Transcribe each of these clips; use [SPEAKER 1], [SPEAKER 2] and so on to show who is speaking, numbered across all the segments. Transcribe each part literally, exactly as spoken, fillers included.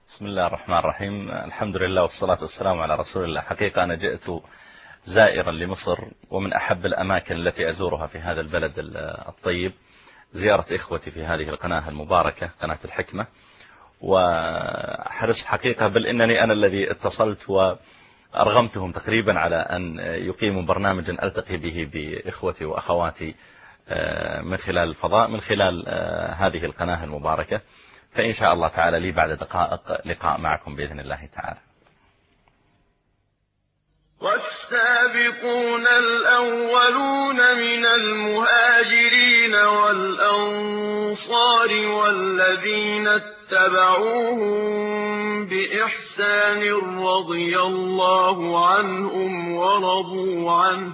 [SPEAKER 1] بسم الله الرحمن الرحيم. الحمد لله والصلاة والسلام على رسول الله. حقيقة أنا جئت زائرا لمصر، ومن أحب الأماكن التي أزورها في هذا البلد الطيب زيارة إخوتي في هذه القناة المباركة، قناة الحكمة. وحرصت حقيقة بل إنني أنا الذي اتصلت وأرغمتهم تقريبا على أن يقيموا برنامجا ألتقي به بإخوتي وأخواتي من خلال الفضاء، من خلال هذه القناة المباركة. فإن شاء الله تعالى لي بعد دقائق لقاء معكم بإذن الله تعالى.
[SPEAKER 2] والسابقون الأولون من المهاجرين والأنصار والذين اتبعوهم بإحسان رضي الله عنهم ورضوا عنه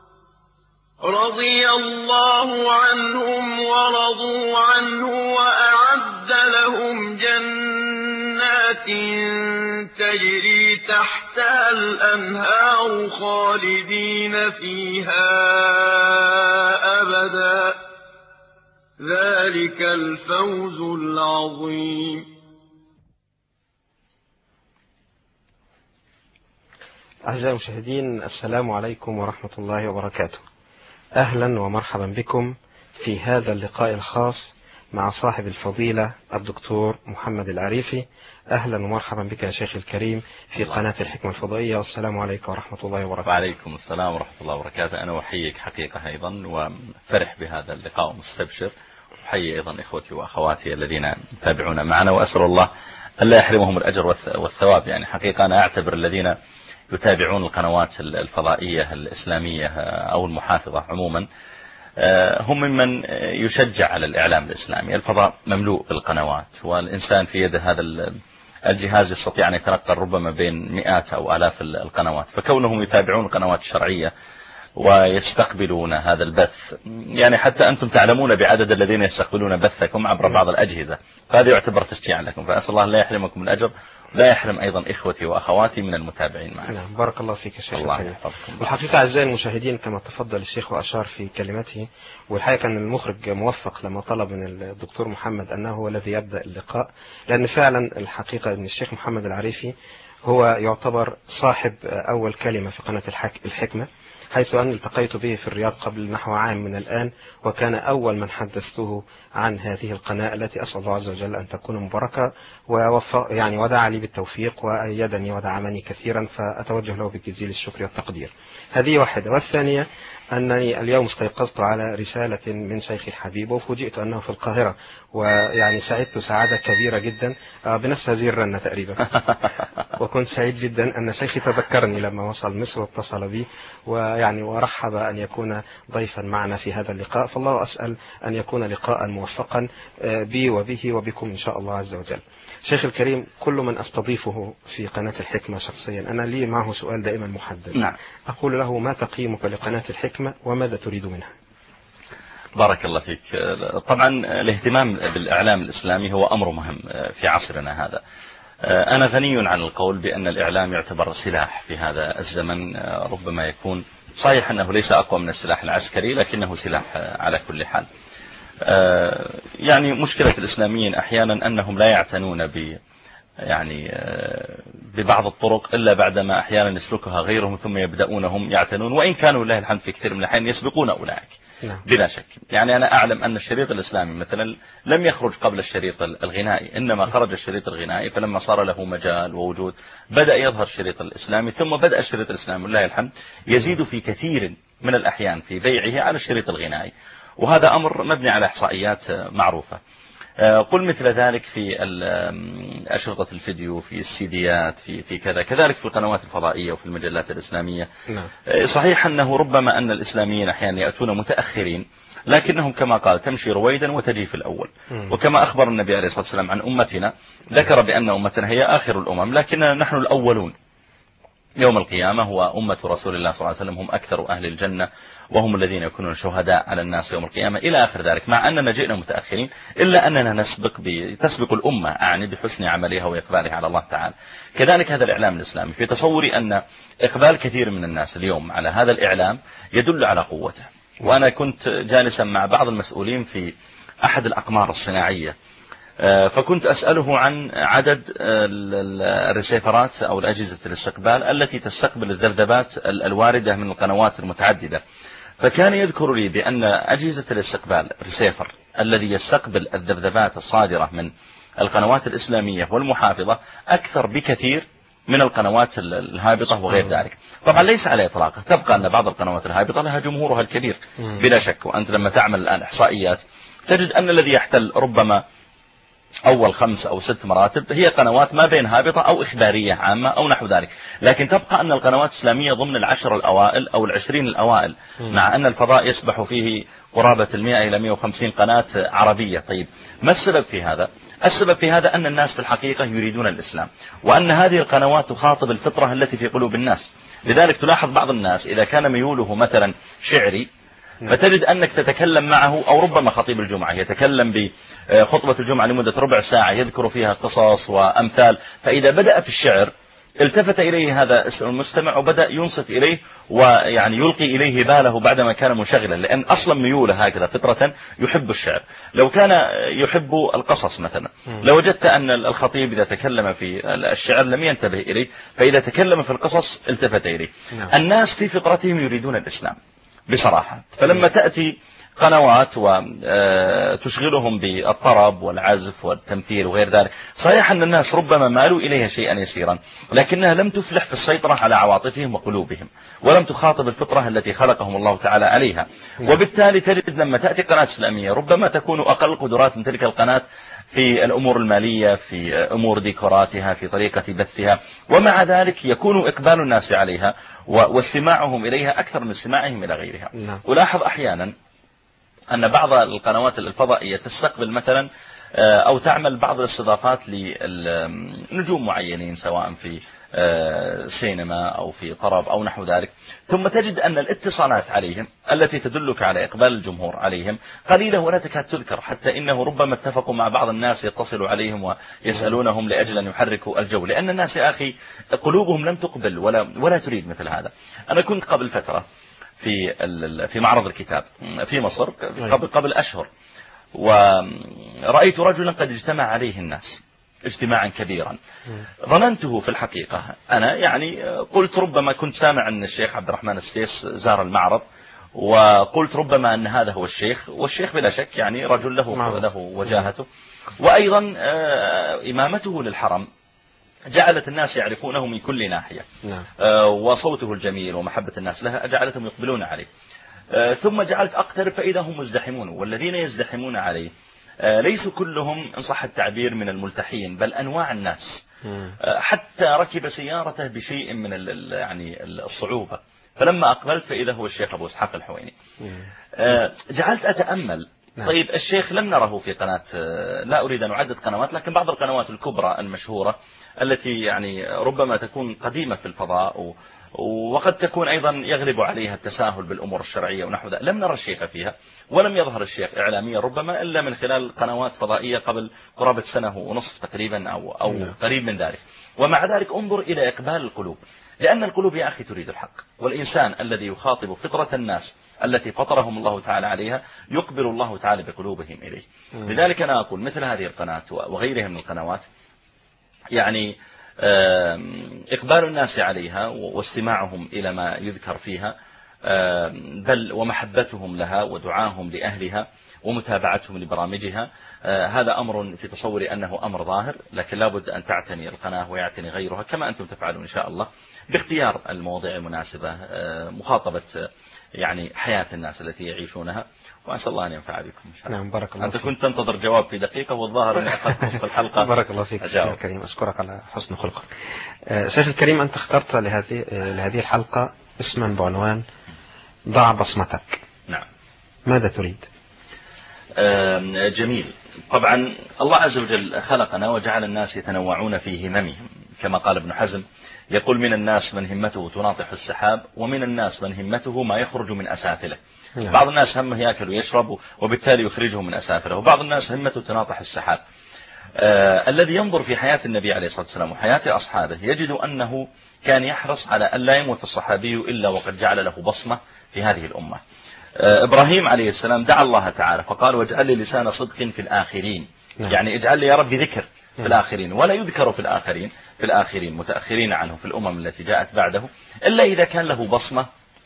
[SPEAKER 2] رضي الله عنهم ورضوا عنه وأعد لهم جنات تجري تحتها الأنهار خالدين فيها أبدا، ذلك الفوز العظيم.
[SPEAKER 3] أعزائي المشاهدين، السلام عليكم ورحمة الله وبركاته. أهلا ومرحبا بكم في هذا اللقاء الخاص مع صاحب الفضيلة الدكتور محمد العريفي. أهلا ومرحبا بك يا شيخ الكريم في قناة الحكمة الفضائية، والسلام عليكم ورحمة الله وبركاته.
[SPEAKER 1] وعليكم السلام ورحمة الله وبركاته. أنا أحييك حقيقة أيضا وفرح بهذا اللقاء ومستبشر، أحيي أيضا إخوتي وأخواتي الذين يتابعون معنا، وأسأل الله أن لا يحرمهم الأجر والثواب. يعني حقيقة أنا أعتبر الذين يتابعون القنوات الفضائية الإسلامية أو المحافظة عموما هم ممن يشجع على الإعلام الإسلامي. الفضاء مملوء بالقنوات، والإنسان في يد هذا الجهاز يستطيع أن يتنقل ربما بين مئات أو آلاف القنوات، فكونهم يتابعون القنوات الشرعية ويستقبلون هذا البث، يعني حتى أنتم تعلمون بعدد الذين يستقبلون بثكم عبر بعض الأجهزة، فهذا يعتبر تشجيعا لكم. فأسأل الله لا يحرمكم من الأجر، لا يحرم أيضا إخوتي وأخواتي من المتابعين معنا.
[SPEAKER 3] نعم، بارك الله فيك يا شيخ.
[SPEAKER 1] الله يحفظكم.
[SPEAKER 3] والحقيقة أعزائي المشاهدين، كما تفضل الشيخ وأشار في كلمته، والحقيقة أن المخرج موفق لما طلب من الدكتور محمد أنه هو الذي يبدأ اللقاء، لأن فعلا الحقيقة أن الشيخ محمد العريفي هو يعتبر صاحب أول كلمة في قناة الحكمة، حيث أن التقيت به في الرياض قبل نحو عام من الآن، وكان أول من حدثته عن هذه القناة التي أسأل الله عز وجل أن تكون مباركة، ووفق يعني ودعا لي بالتوفيق وأيدني ودعمني كثيرا، فأتوجه له بجزيل الشكر والتقدير. هذه واحدة. والثانية أنني اليوم استيقظت على رسالة من شيخي الحبيب، وفوجئت أنه في القاهرة، ويعني سعدت سعادة كبيرة جدا بنفس هذه الرنة تقريبا. وكنت سعيد جدا أن شيخي تذكرني لما وصل مصر واتصل بي، ويعني ورحب أن يكون ضيفا معنا في هذا اللقاء. فالله أسأل أن يكون لقاء موفقا بي وبه وبكم إن شاء الله عز وجل. شيخ الكريم، كل من أستضيفه في قناة الحكمة شخصيا أنا لي معه سؤال دائما محدد.
[SPEAKER 1] نعم.
[SPEAKER 3] أقول له: ما تقييمك لقناة الحكمة وماذا تريد منها؟
[SPEAKER 1] بارك الله فيك. طبعا الاهتمام بالإعلام الإسلامي هو أمر مهم في عصرنا هذا. أنا غني عن القول بأن الإعلام يعتبر سلاح في هذا الزمن، ربما يكون صحيح أنه ليس أقوى من السلاح العسكري، لكنه سلاح على كل حال. يعني مشكلة الإسلاميين أحيانا أنهم لا يعتنون ب يعني ببعض الطرق إلا بعدما أحيانا يسلكها غيرهم ثم يبدأون هم يعتنون، وإن كانوا لله الحمد في كثير من الأحيان يسبقون أولئك بلا شك. يعني أنا أعلم أن الشريط الإسلامي مثلا لم يخرج قبل الشريط الغنائي، إنما خرج الشريط الغنائي، فلما صار له مجال ووجود بدأ يظهر الشريط الإسلامي، ثم بدأ الشريط الإسلامي لله الحمد يزيد في كثير من الأحيان في بيعه على الشريط الغنائي، وهذا أمر مبني على إحصائيات معروفة. قل مثل ذلك في أشرطة الفيديو، في السيديات، في في كذا، كذلك في القنوات الفضائية وفي المجلات الإسلامية.
[SPEAKER 3] نعم.
[SPEAKER 1] صحيح أنه ربما أن الإسلاميين أحيانا يأتون متأخرين، لكنهم كما قال تمشي رويدا وتجي في الأول. م. وكما أخبر النبي عليه الصلاة والسلام عن أمتنا، ذكر بأن أمتنا هي آخر الأمم، لكننا نحن الأولون يوم القيامة. هو أمة رسول الله صلى الله عليه وسلم هم أكثر أهل الجنة، وهم الذين يكونون شهداء على الناس يوم القيامة إلى آخر ذلك. مع أننا جئنا متأخرين إلا أننا نسبق تسبق الأمة أعني بحسن عملها وإقبالها على الله تعالى. كذلك هذا الإعلام الإسلامي، في تصوري أن إقبال كثير من الناس اليوم على هذا الإعلام يدل على قوته. وأنا كنت جالسا مع بعض المسؤولين في أحد الأقمار الصناعية فكنت أسأله عن عدد الريسيفرات أو الأجهزة الاستقبال التي تستقبل الذبذبات الواردة من القنوات المتعددة، فكان يذكر لي بأن أجهزة الاستقبال ريسيفر الذي يستقبل الذبذبات الصادرة من القنوات الإسلامية والمحافظة أكثر بكثير من القنوات الهابطة وغير ذلك. طبعا ليس على إطلاقه، تبقى أن بعض القنوات الهابطة لها جمهورها الكبير بلا شك، وأنت لما تعمل الآن إحصائيات تجد أن الذي يحتل ربما أول خمس أو ست مراتب هي قنوات ما بين هابطة أو إخبارية عامة أو نحو ذلك، لكن تبقى أن القنوات الإسلامية ضمن العشر الأوائل أو العشرين الأوائل، مع أن الفضاء يسبح فيه قرابة المئة إلى مئة وخمسين قناة عربية. طيب ما السبب في هذا؟ السبب في هذا أن الناس في الحقيقة يريدون الإسلام، وأن هذه القنوات تخاطب الفطرة التي في قلوب الناس. لذلك تلاحظ بعض الناس إذا كان ميوله مثلا شعري فتجد أنك تتكلم معه، أو ربما خطيب الجمعة يتكلم بخطبة الجمعة لمدة ربع ساعة يذكر فيها قصص وأمثال، فإذا بدأ في الشعر التفت إليه هذا المستمع وبدأ ينصت إليه ويعني يلقي إليه باله بعدما كان منشغلا، لأن أصلا ميوله هكذا فطرة يحب الشعر. لو كان يحب القصص مثلا لوجدت أن الخطيب إذا تكلم في الشعر لم ينتبه إليه، فإذا تكلم في القصص التفت إليه. الناس في فطرتهم يريدون الإسلام بصراحة، فلما تأتي قنوات وتشغلهم بالطرب والعزف والتمثيل وغير ذلك، صحيح أن الناس ربما مالوا إليها شيئا يسيرا، لكنها لم تفلح في السيطرة على عواطفهم وقلوبهم، ولم تخاطب الفطرة التي خلقهم الله تعالى عليها. وبالتالي تجد لما تأتي قناة إسلامية ربما تكون أقل قدرات من تلك القناة في الأمور المالية، في أمور ديكوراتها، في طريقة بثها، ومع ذلك يكون إقبال الناس عليها واستماعهم إليها أكثر من استماعهم إلى غيرها. ألاحظ أحيانا أن بعض القنوات الفضائية تستقبل مثلا أو تعمل بعض الاستضافات لنجوم معينين سواء في سينما أو في طرب أو نحو ذلك، ثم تجد أن الاتصالات عليهم التي تدلك على إقبال الجمهور عليهم قليلة ولا تكاد تذكر، حتى إنه ربما اتفقوا مع بعض الناس يتصلوا عليهم ويسألونهم لأجل أن يحركوا الجو، لأن الناس يا أخي قلوبهم لم تقبل ولا, ولا تريد مثل هذا. أنا كنت قبل فترة في في معرض الكتاب في مصر قبل قبل أشهر، ورأيت رجلا قد اجتمع عليه الناس اجتماعا كبيرا. ظننته في الحقيقة أنا يعني قلت ربما كنت سامع أن الشيخ عبد الرحمن السديس زار المعرض، وقلت ربما أن هذا هو الشيخ، والشيخ بلا شك يعني رجل له له وجاهته، وأيضا إمامته للحرم جعلت الناس يعرفونه من كل ناحية، وصوته الجميل ومحبة الناس لها جعلتهم يقبلون عليه. ثم جعلت أقترب فإذا هم مزدحمون، والذين يزدحمون عليه ليسوا كلهم إن صح التعبير من الملتحين، بل أنواع الناس، حتى ركب سيارته بشيء من يعني الصعوبة. فلما أقبلت فإذا هو الشيخ أبو إسحاق الحويني. جعلت أتأمل، طيب الشيخ لم نره في قناة، لا أريد أن أعدد قنوات، لكن بعض القنوات الكبرى المشهورة التي يعني ربما تكون قديمة في الفضاء وقد تكون أيضا يغلب عليها التساهل بالأمور الشرعية ونحو ذلك، لم نرى الشيخ فيها، ولم يظهر الشيخ إعلاميا ربما إلا من خلال قنوات فضائية قبل قرابة سنة ونصف تقريبا أو, أو قريب من ذلك. ومع ذلك انظر إلى إقبال القلوب، لأن القلوب يا أخي تريد الحق، والإنسان الذي يخاطب فطرة الناس التي فطرهم الله تعالى عليها يقبل الله تعالى بقلوبهم إليه. لذلك أنا أقول مثل هذه القناة وغيرها من القنوات يعني إقبال الناس عليها واستماعهم إلى ما يذكر فيها، بل ومحبتهم لها ودعاهم لأهلها ومتابعتهم لبرامجها، هذا أمر في تصوري أنه أمر ظاهر، لكن لابد أن تعتني القناة ويعتني غيرها كما أنتم تفعلون إن شاء الله باختيار المواضيع المناسبة، مخاطبة يعني حياة الناس التي يعيشونها، وأسأل الله أن ينفع بكم إن شاء الله.
[SPEAKER 3] نعم بارك الله
[SPEAKER 1] أنت
[SPEAKER 3] فيك.
[SPEAKER 1] كنت تنتظر جواب في دقيقة والظاهر أني أخذت نصف الحلقة.
[SPEAKER 3] بارك الله فيك سيدي الكريم، أشكرك على حسن خلقك. شيخ الكريم، أنت اخترت لهذه لهذه الحلقة اسما بعنوان ضع بصمتك.
[SPEAKER 1] نعم.
[SPEAKER 3] ماذا تريد؟
[SPEAKER 1] جميل. طبعا الله عز وجل خلقنا وجعل الناس يتنوعون في هممهم، كما قال ابن حزم يقول من الناس من همته تناطح السحاب، ومن الناس من همته ما يخرج من أسافله. نعم. بعض الناس همه يأكل ويشرب وبالتالي يخرجه من أسافله، وبعض الناس همته تناطح السحاب. آه الذي ينظر في حياة النبي عليه الصلاة والسلام وحياة أصحابه يجد أنه كان يحرص على أن لا يموت الصحابي إلا وقد جعل له بصمة في هذه الأمة. آه إبراهيم عليه السلام دعا الله تعالى فقال واجعل لي لسان صدق في الآخرين نعم. يعني اجعل لي يا رب ذكر في الآخرين، ولا يذكر في الآخرين في الآخرين متأخرين عنه في الأمم التي جاءت بعده إلا إذا كان له بصمة.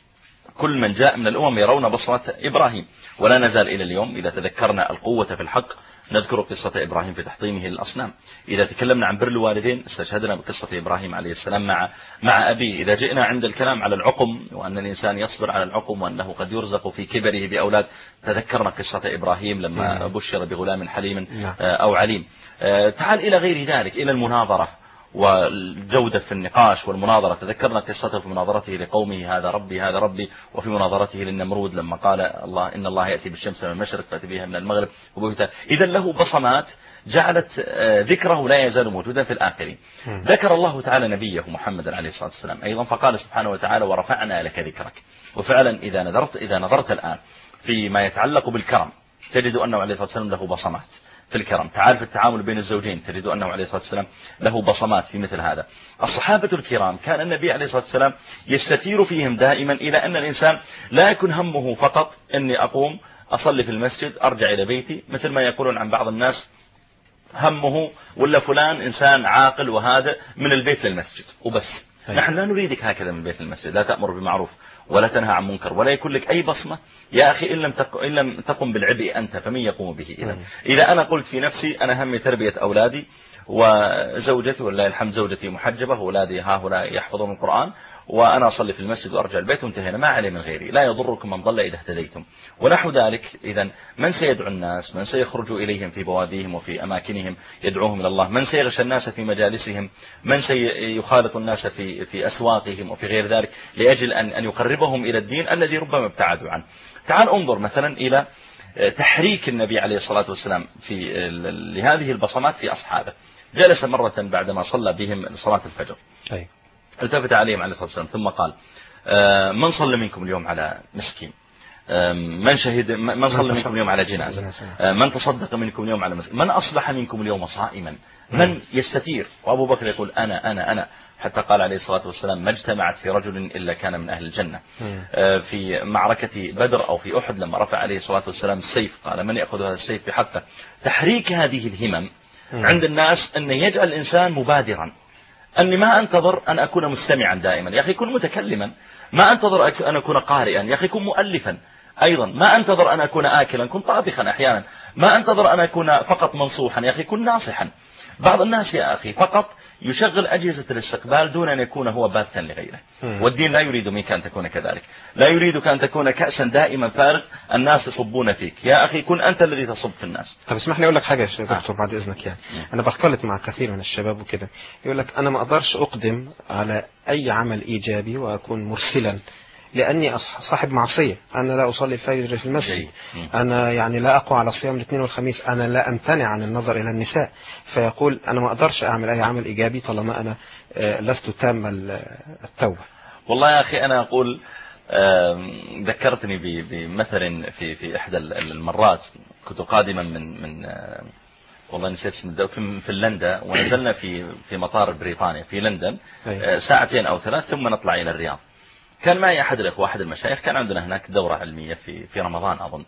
[SPEAKER 1] كل من جاء من الأمم يرون بصمة إبراهيم، ولا نزال إلى اليوم إذا تذكرنا القوة في الحق نذكر قصة إبراهيم في تحطيمه للأصنام. إذا تكلمنا عن بر الوالدين استشهدنا بقصة إبراهيم عليه السلام مع مع أبيه. إذا جئنا عند الكلام على العقم وأن الإنسان يصبر على العقم وأنه قد يرزق في كبره بأولاد تذكرنا قصة إبراهيم لما بشر بغلام حليم أو عليم. تعال إلى غير ذلك، إلى المناظرة والجودة في النقاش والمناظرة. تذكرنا قصته في مناظرته لقومه هذا ربي هذا ربي، وفي مناظرته للنمرود لما قال الله إن الله يأتي بالشمس من المشرق فأتي بها من المغرب. إذا له بصمات جعلت ذكره لا يزال موجودا في الآخرين. ذكر الله تعالى نبيه محمد عليه الصلاة والسلام أيضا فقال سبحانه وتعالى ورفعنا لك ذكرك. وفعلا إذا نظرت إذا نظرت الآن فيما يتعلق بالكرم تجد أنه عليه الصلاة والسلام له بصمات في الكرم. تعال في التعامل بين الزوجين تجد أنه عليه الصلاة والسلام له بصمات في مثل هذا. الصحابة الكرام كان النبي عليه الصلاة والسلام يستثير فيهم دائما إلى أن الإنسان لا يكون همه فقط أني أقوم أصلي في المسجد أرجع إلى بيتي، مثل ما يقولون عن بعض الناس همه ولا فلان إنسان عاقل وهذا من البيت للمسجد وبس. نحن لا نريدك هكذا من بيت المسجد، لا تأمر بمعروف ولا تنهى عن منكر ولا يكون لك أي بصمة. يا أخي إن لم إن لم تقم بالعبء أنت فمن يقوم به؟ إذا إذا أنا قلت في نفسي أنا همي تربية أولادي وزوجتي والله الحمد زوجتي محجبة وأولادي هؤلاء يحفظون القرآن وأنا أصلي في المسجد وأرجع البيت وانتهينا، ما علي من غيري، لا يضركم من ضل إذا اهتديتم ونحو ذلك. إذا من سيدعو الناس، من سيخرج إليهم في بواديهم وفي أماكنهم يدعوهم إلى الله، من سيغشى الناس في مجالسهم، من سيخالط الناس في في أسواقهم وفي غير ذلك لأجل أن أن يقربهم إلى الدين الذي ربما ابتعدوا عنه. تعال انظر مثلا إلى تحريك النبي عليه الصلاة والسلام في لهذه البصمات في أصحابه. جلس مرة بعدما صلى بهم صلاة الفجر أي. التفت عليهم عليه الصلاة والسلام ثم قال من صلى منكم اليوم على مسكين، من شهد من صلى منكم اليوم على جنازة، من تصدق منكم اليوم على مسكين، من أصبح منكم اليوم صائما، من يستتير. وأبو بكر يقول أنا أنا أنا حتى قال عليه الصلاة والسلام ما اجتمعت في رجل إلا كان من أهل الجنة. في معركة بدر أو في أحد لما رفع عليه الصلاة والسلام السيف قال من يأخذ هذا السيف بحقه. تحريك هذه الهمم عند الناس أن يجعل الإنسان مبادرا، أني ما أنتظر أن أكون مستمعا دائما، يا أخي كن متكلما، ما أنتظر أن أكون قارئا، يا أخي كن مؤلفا أيضا، ما أنتظر أن أكون آكلا كن طابخا أحيانا، ما أنتظر أن أكون فقط منصوحا، يا أخي كن ناصحا. بعض الناس يا أخي فقط يشغل أجهزة الاستقبال دون أن يكون هو باثا لغيره، والدين لا يريد منك أن تكون كذلك، لا يريدك أن تكون كأسا دائما فارغ الناس يصبون فيك، يا أخي كن أنت الذي تصب في الناس.
[SPEAKER 3] طب اسمح لي أقول لك حاجة يا دكتور بعد إذنك. يعني أنا بختلط مع كثير من الشباب وكده يقول لك أنا ما أقدرش أقدم على أي عمل إيجابي وأكون مرسلا لأني صاحب معصية، أنا لا أصلي الفجر في المسجد، أنا يعني لا أقوى على صيام الاثنين والخميس، أنا لا أمتنع عن النظر إلى النساء. فيقول أنا ما أقدرش أعمل أي عمل إيجابي طالما أنا لست تام التوبة.
[SPEAKER 1] والله يا أخي أنا أقول ذكرتني بمثل في في إحدى المرات كنت قادما من من والله نسيت اسم في فنلندا، ونزلنا في في مطار بريطانيا في لندن ساعتين أو ثلاث ثم نطلع إلى الرياض. كان معي أحد الإخوة أحد المشايخ كان عندنا هناك دورة علمية في في رمضان أظن،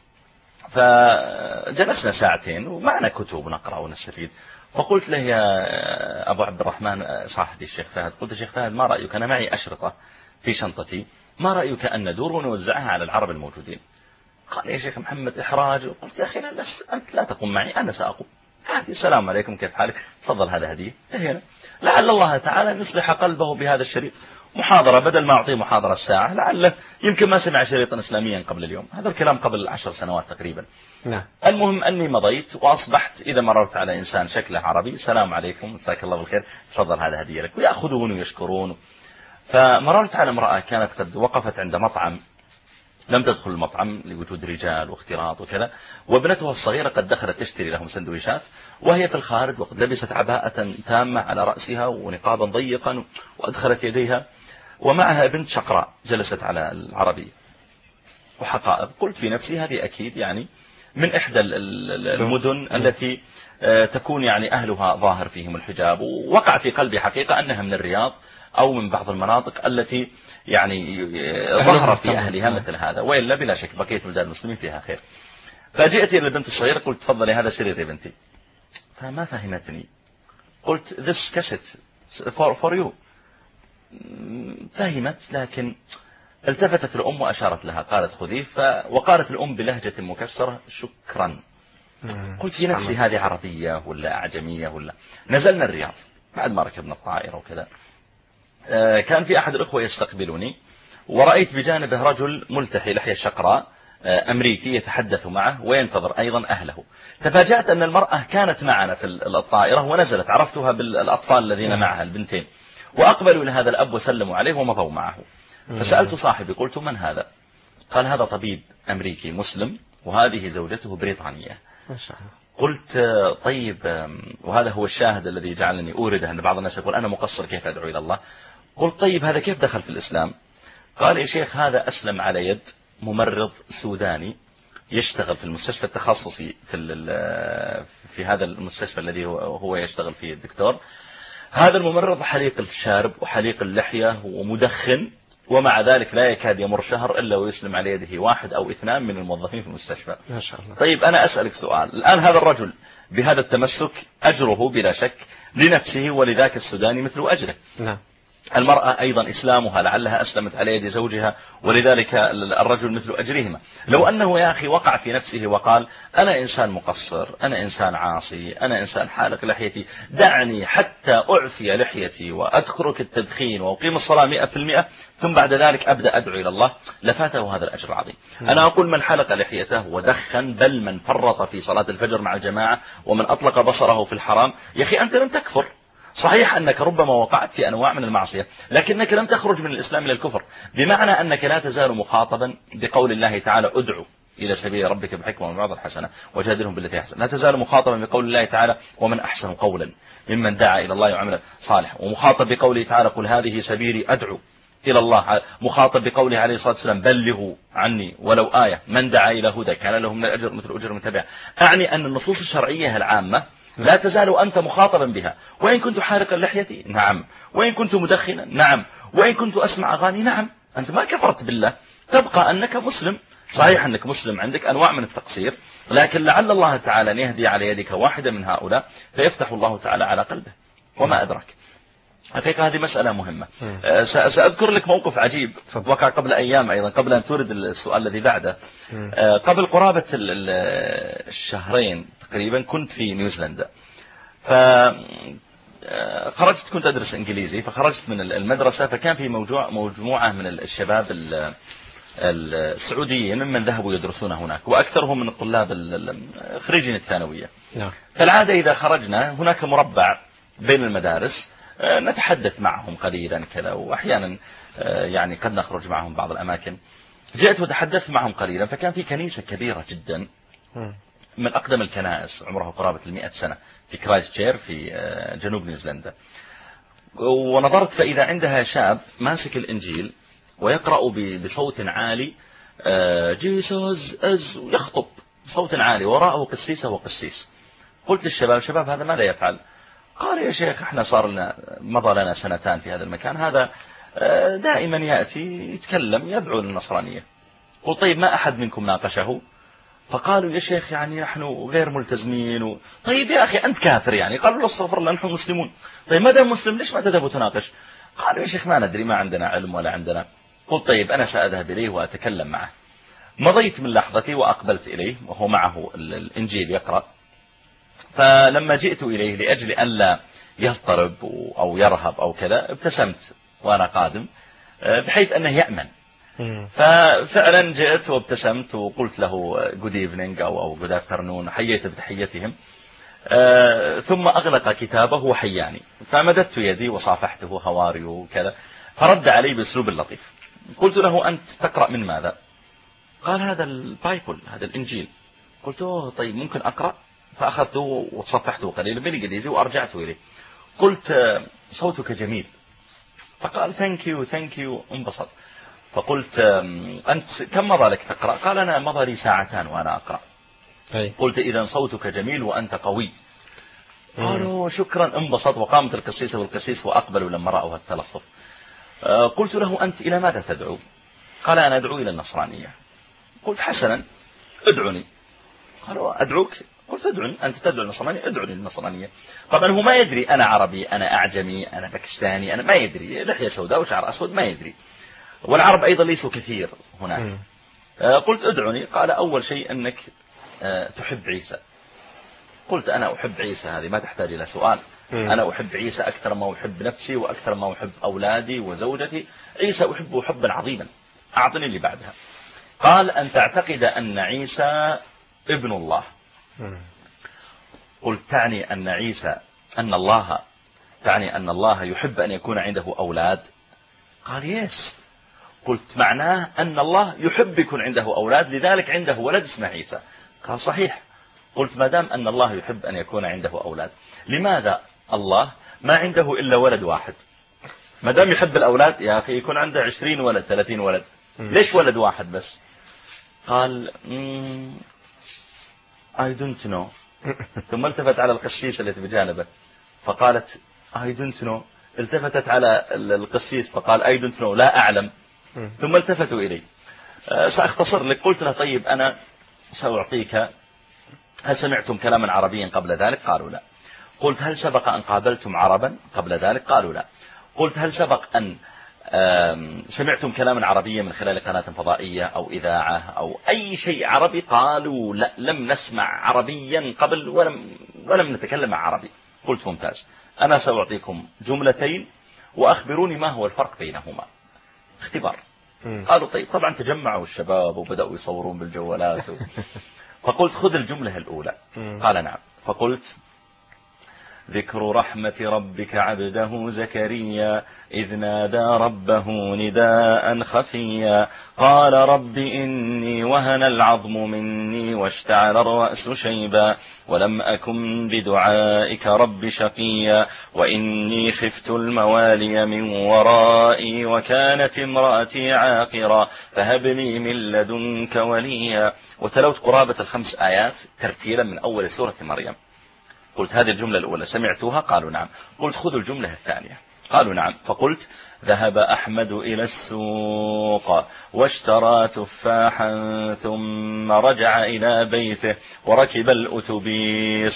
[SPEAKER 1] فجلسنا ساعتين ومعنا كتب نقرأ ونستفيد. فقلت له يا أبو عبد الرحمن صاحبي الشيخ فهد، قلت يا شيخ فهد ما رأيك، أنا معي أشرطة في شنطتي، ما رأيك أن ندور ونوزعها على العرب الموجودين؟ قال يا شيخ محمد إحراج. قلت يا أخي لا أنت لا تقوم معي أنا سأقوم عادي، السلام عليكم كيف حالك تفضل هذا هدية هنا، لعل الله تعالى أن يصلح قلبه بهذا الشريط. محاضرة بدل ما أعطيه محاضرة الساعة لعله يمكن ما سمع شريطا إسلاميا قبل اليوم، هذا الكلام قبل عشر سنوات تقريبا. نعم. المهم أني مضيت وأصبحت إذا مررت على إنسان شكله عربي السلام عليكم مساك الله بالخير تفضل هذا هدية لك، ويأخذون ويشكرون. فمررت على امرأة كانت قد وقفت عند مطعم، لم تدخل المطعم لوجود رجال واختلاط وكذا، وابنتها الصغيرة قد دخلت تشتري لهم سندويشات وهي في الخارج وقد لبست عباءة تامة على رأسها ونقابا ضيقا وأدخلت يديها ومعها بنت شقراء جلست على العربية وحقائب. قلت في نفسي هذه أكيد يعني من إحدى المدن التي تكون يعني أهلها ظاهر فيهم الحجاب، ووقع في قلبي حقيقة أنها من الرياض أو من بعض المناطق التي يعني ظهر في أهلها مثل هذا، وإلا بلا شك بقية بلدان المسلمين فيها خير. فجئت إلى البنت الصغيرة قلت تفضلي هذا سرير يا بنتي، فما فهمتني. قلت this cassette for, for you. فهمت، لكن التفتت الأم وأشارت لها، قالت خذيه. وقالت الأم بلهجة مكسرة شكرا. قلت في نفسي هذه عربية ولا أعجمية ولا. نزلنا الرياض بعد ما ركبنا الطائرة وكذا. كان في أحد الأخوة يستقبلني، ورأيت بجانبه رجل ملتحي لحية شقراء أمريكي يتحدث معه وينتظر أيضا أهله. تفاجأت أن المرأة كانت معنا في الطائرة ونزلت، عرفتها بالأطفال الذين معها البنتين، وأقبلوا إلى هذا الأب وسلموا عليه ومضوا معه. فسألت صاحبي قلت من هذا؟ قال هذا طبيب أمريكي مسلم وهذه زوجته بريطانية.
[SPEAKER 3] ما شاء الله.
[SPEAKER 1] قلت طيب، وهذا هو الشاهد الذي جعلني أورده، أن بعض الناس يقول أنا مقصر كيف أدعو إلى الله. قلت طيب هذا كيف دخل في الإسلام؟ قال يا شيخ هذا أسلم على يد ممرض سوداني يشتغل في المستشفى التخصصي في في هذا المستشفى الذي هو يشتغل فيه الدكتور. هذا الممرض حليق الشارب وحليق اللحية ومدخن، ومع ذلك لا يكاد يمر شهر إلا ويسلم على يده واحد أو اثنان من الموظفين في المستشفى.
[SPEAKER 3] ما شاء الله.
[SPEAKER 1] طيب أنا أسألك سؤال الآن، هذا الرجل بهذا التمسك أجره بلا شك لنفسه ولذاك السوداني مثل أجره.
[SPEAKER 3] نعم.
[SPEAKER 1] المرأة أيضا إسلامها لعلها أسلمت على يد زوجها ولذلك الرجل مثل أجرهما. لو أنه يا أخي وقع في نفسه وقال أنا إنسان مقصر، أنا إنسان عاصي، أنا إنسان حالق لحيتي، دعني حتى أعفي لحيتي وأترك التدخين وأقيم الصلاة مئة في المئة ثم بعد ذلك أبدأ أدعو إلى الله، لفاته هذا الأجر العظيم. أنا أقول من حلق لحيته ودخن، بل من فرط في صلاة الفجر مع الجماعة ومن أطلق بصره في الحرام، يا أخي أنت لم تكفر. صحيح أنك ربما وقعت في أنواع من المعصية، لكنك لم تخرج من الإسلام إلى الكفر، بمعنى أنك لا تزال مخاطبا بقول الله تعالى ادعو إلى سبيل ربك بالحكمة والموعظة الحسنة وجادلهم بالتي أحسن. لا تزال مخاطبا بقول الله تعالى ومن أحسن قولا ممن دعا إلى الله وعمل صالح، ومخاطب بقوله تعالى قل هذه سبيلي أدعو إلى الله، مخاطب بقوله عليه الصلاة والسلام بلغوا عني ولو آية من دعا إلى هدى كان له من الأجر مثل أجر المتبع. أعني أن النصوص الشرعية العامة لا تزال أنت مخاطبا بها، وإن كنت حارقا لحيتي نعم، وإن كنت مدخنا نعم، وإن كنت أسمع أغاني نعم، أنت ما كفرت بالله، تبقى أنك مسلم. صحيح أنك مسلم عندك أنواع من التقصير، لكن لعل الله تعالى أن يهدي على يدك واحدة من هؤلاء فيفتح الله تعالى على قلبه وما أدرك. حقيقة هذه مسألة مهمة. سأذكر لك موقف عجيب وقع قبل أيام أيضا قبل أن تورد السؤال الذي بعده. قبل قرابة الشهرين تقريبا كنت في نيوزيلندا، فخرجت كنت أدرس إنجليزي، فخرجت من المدرسة فكان في مجموعة من الشباب السعوديين ممن ذهبوا يدرسون هناك، وأكثرهم من الطلاب خريجين الثانوية. فالعادة إذا خرجنا هناك مربع بين المدارس نتحدث معهم قليلا كذا، وأحيانا يعني قد نخرج معهم بعض الأماكن. جئت وتحدثت معهم قليلا، فكان في كنيسة كبيرة جدا من أقدم الكنائس عمرها قرابة المئة سنة في كرايستشير في جنوب نيوزيلندا، ونظرت فإذا عندها شاب ماسك الإنجيل ويقرأ بصوت عالي جيسوس أز، ويخطب بصوت عالي، وراءه قسيسة وقسيس. قلت للشباب شباب هذا ماذا يفعل؟ قال يا شيخ احنا صار لنا مضى لنا سنتان في هذا المكان، هذا دائما يأتي يتكلم يدعو للنصرانية. قلت طيب ما أحد منكم ناقشه؟ فقالوا يا شيخ يعني نحن غير ملتزمين و... طيب يا أخي أنت كافر يعني؟ قالوا له استغفر الله نحن مسلمون. طيب ما دام مسلم ليش ما تذهب وتناقش؟ قالوا يا شيخ ما ندري، ما عندنا علم ولا عندنا. قلت طيب أنا سأذهب إليه وأتكلم معه. مضيت من لحظتي وأقبلت إليه وهو معه الإنجيل يقرأ. فلما جئت إليه لأجل أن لا يضطرب أو يرهب أو كذا ابتسمت وأنا قادم بحيث أنه يأمن. ففعلا جئت وابتسمت وقلت له good evening أو أو good afternoon، حييت بتحيتهم. ثم أغلق كتابه وحياني، فمددت يدي وصافحته هواري وكذا، فرد علي بأسلوب لطيف. قلت له أنت تقرأ من ماذا؟ قال هذا البايبل، هذا الإنجيل. قلت له طيب ممكن أقرأ؟ فأخذته وتصفحته قليلا بالإنجليزي وأرجعته إليه. قلت صوتك جميل. فقال ثانك يو ثانك يو، انبسط. فقلت أنت كم مضى لك تقرأ؟ قال أنا مضى لي ساعتان وأنا أقرأ. قلت إذا صوتك جميل وأنت قوي. قالوا شكرا، انبسط. وقامت القسيسة والقسيس وأقبلوا لما رأوا التلطف. قلت له أنت إلى ماذا تدعو؟ قال أنا أدعو إلى النصرانية. قلت حسنا ادعني. قالوا أدعوك؟ قلت ادعني أنت تدعو النصرانية، ادعني النصرانية. طبعا هو ما يدري أنا عربي أنا أعجمي أنا باكستاني، أنا ما يدري، لحية سوداء وشعر أسود ما يدري، والعرب أيضا ليسوا كثير هناك. قلت ادعني. قال أول شيء أنك تحب عيسى. قلت أنا أحب عيسى، هذه ما تحتاج إلى سؤال. أنا أحب عيسى أكثر ما أحب نفسي وأكثر ما أحب أولادي وزوجتي. عيسى أحبه حبا عظيما، أعطني اللي بعدها. قال أن تعتقد أن عيسى ابن الله. قلت تعني أن عيسى أن الله تعني أن الله يحب أن يكون عنده أولاد؟ قال يس. قلت معناه أن الله يحب يكون عنده أولاد، لذلك عنده ولد اسمه عيسى. قال صحيح. قلت ما دام أن الله يحب أن يكون عنده أولاد، لماذا الله ما عنده إلا ولد واحد؟ ما دام يحب الأولاد يا أخي يكون عنده عشرين ولد ثلاثين ولد، ليش ولد واحد بس؟ قال I don't know. ثم التفت على القسيس التي بجانبه فقالت I don't know. التفتت على القسيس فقال I don't know، لا أعلم. ثم التفتوا إلي. سأختصر لك. قلت له طيب أنا سأعطيك، هل سمعتم كلاما عربيا قبل ذلك؟ قالوا لا. قلت هل سبق أن قابلتم عربا قبل ذلك؟ قالوا لا. قلت هل سبق أن سمعتم كلاما عربيا من خلال قناة فضائية أو إذاعة أو أي شيء عربي؟ قالوا لا، لم نسمع عربيا قبل ولم, ولم نتكلم عربي. قلت ممتاز، أنا سأعطيكم جملتين وأخبروني ما هو الفرق بينهما. اختبار. قالوا طيب. طبعا تجمعوا الشباب وبدأوا يصورون بالجوالات و... فقلت خذ الجملة الأولى. قال نعم. فقلت ذكر رحمة ربك عبده زكريا إذ نادى ربه نداء خفيا قال رب إني وهن العظم مني واشتعل الرأس شيبا ولم أكن بدعائك رب شقيا وإني خفت الموالي من ورائي وكانت امرأتي عاقرا فهب لي من لدنك وليا. وتلوت قرابة الخمس آيات ترتيلا من أول سورة مريم. قلت هذه الجملة الأولى سمعتوها؟ قالوا نعم. قلت خذوا الجملة الثانية. قالوا نعم. فقلت ذهب أحمد إلى السوق واشترى تفاحا ثم رجع إلى بيته وركب الأتوبيس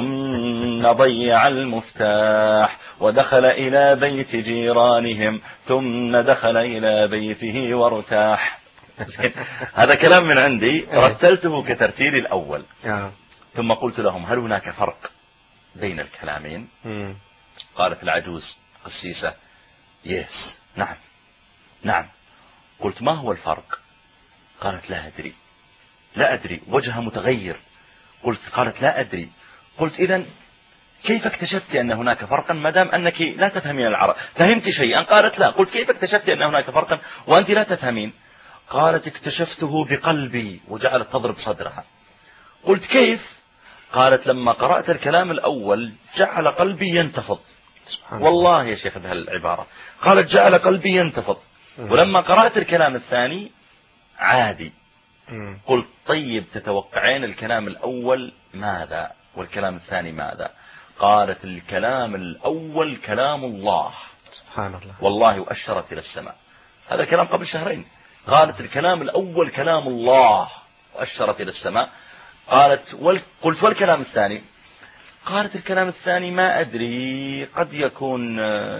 [SPEAKER 1] ثم ضيع المفتاح ودخل إلى بيت جيرانهم ثم دخل إلى بيته وارتاح. هذا كلام من عندي رتلته كترتيل الأول. ثم قلت لهم هل هناك فرق بين الكلامين؟ مم. قالت العجوز قسيسة يس نعم نعم. قلت ما هو الفرق؟ قالت لا أدري لا أدري وجهها متغير. قلت قالت لا أدري. قلت إذن كيف اكتشفت أن هناك فرقا ما دام أنك لا تفهمين العرب؟ فهمت شيئا؟ قالت لا. قلت كيف اكتشفت أن هناك فرقا وأنت لا تفهمين؟ قالت اكتشفته بقلبي وجعلت تضرب صدرها. قلت كيف؟ قالت لما قرأت الكلام الأول جعل قلبي ينتفض. والله يا شيخ بهالعبارة قالت جعل قلبي ينتفض. ولما قرأت الكلام الثاني عادي. قلت طيب تتوقعين الكلام الأول ماذا والكلام الثاني ماذا؟ قالت الكلام الأول كلام الله سبحان الله والله وأشرت إلى السماء. هذا كلام قبل شهرين. قالت الكلام الأول كلام الله وأشرت إلى السماء. قالت وال... قلت والكلام الثاني؟ قالت الكلام الثاني ما أدري قد يكون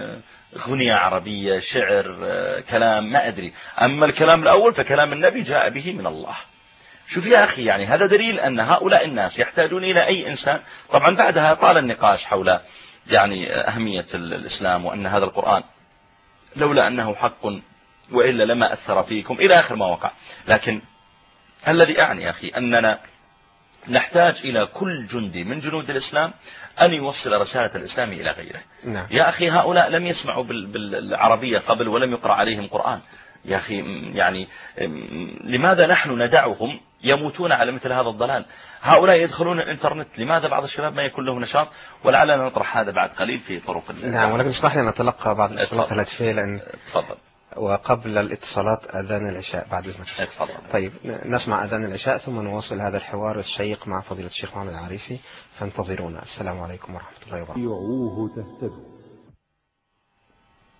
[SPEAKER 1] غنية عربية شعر كلام ما أدري، أما الكلام الأول فكلام النبي جاء به من الله. شوف يا أخي يعني هذا دليل أن هؤلاء الناس يحتاجون إلى أي إنسان. طبعا بعدها طال النقاش حول يعني أهمية الإسلام وأن هذا القرآن لولا أنه حق وإلا لما أثر فيكم إلى آخر ما وقع. لكن الذي أعني أخي أننا نحتاج إلى كل جندي من جنود الإسلام أن يوصل رسالة الإسلام إلى غيره. نعم. يا أخي هؤلاء لم يسمعوا بالعربية قبل ولم يقرأ عليهم قرآن. يا أخي يعني لماذا نحن ندعهم يموتون على مثل هذا الضلال؟ هؤلاء يدخلون الإنترنت، لماذا بعض الشباب ما يكون له نشاط؟ ولعلنا نطرح هذا بعد قليل في طرق.
[SPEAKER 3] نعم ولكن اسمح لي نتلقى بعض الاتصالات الهاتفية لأن
[SPEAKER 1] تفضل.
[SPEAKER 3] وقبل الاتصالات أذان العشاء بعد إذنك. طيب نسمع أذان العشاء ثم نواصل هذا الحوار الشيق مع فضيلة الشيخ محمد العريفي فانتظرونا. السلام عليكم ورحمة الله وبركاته.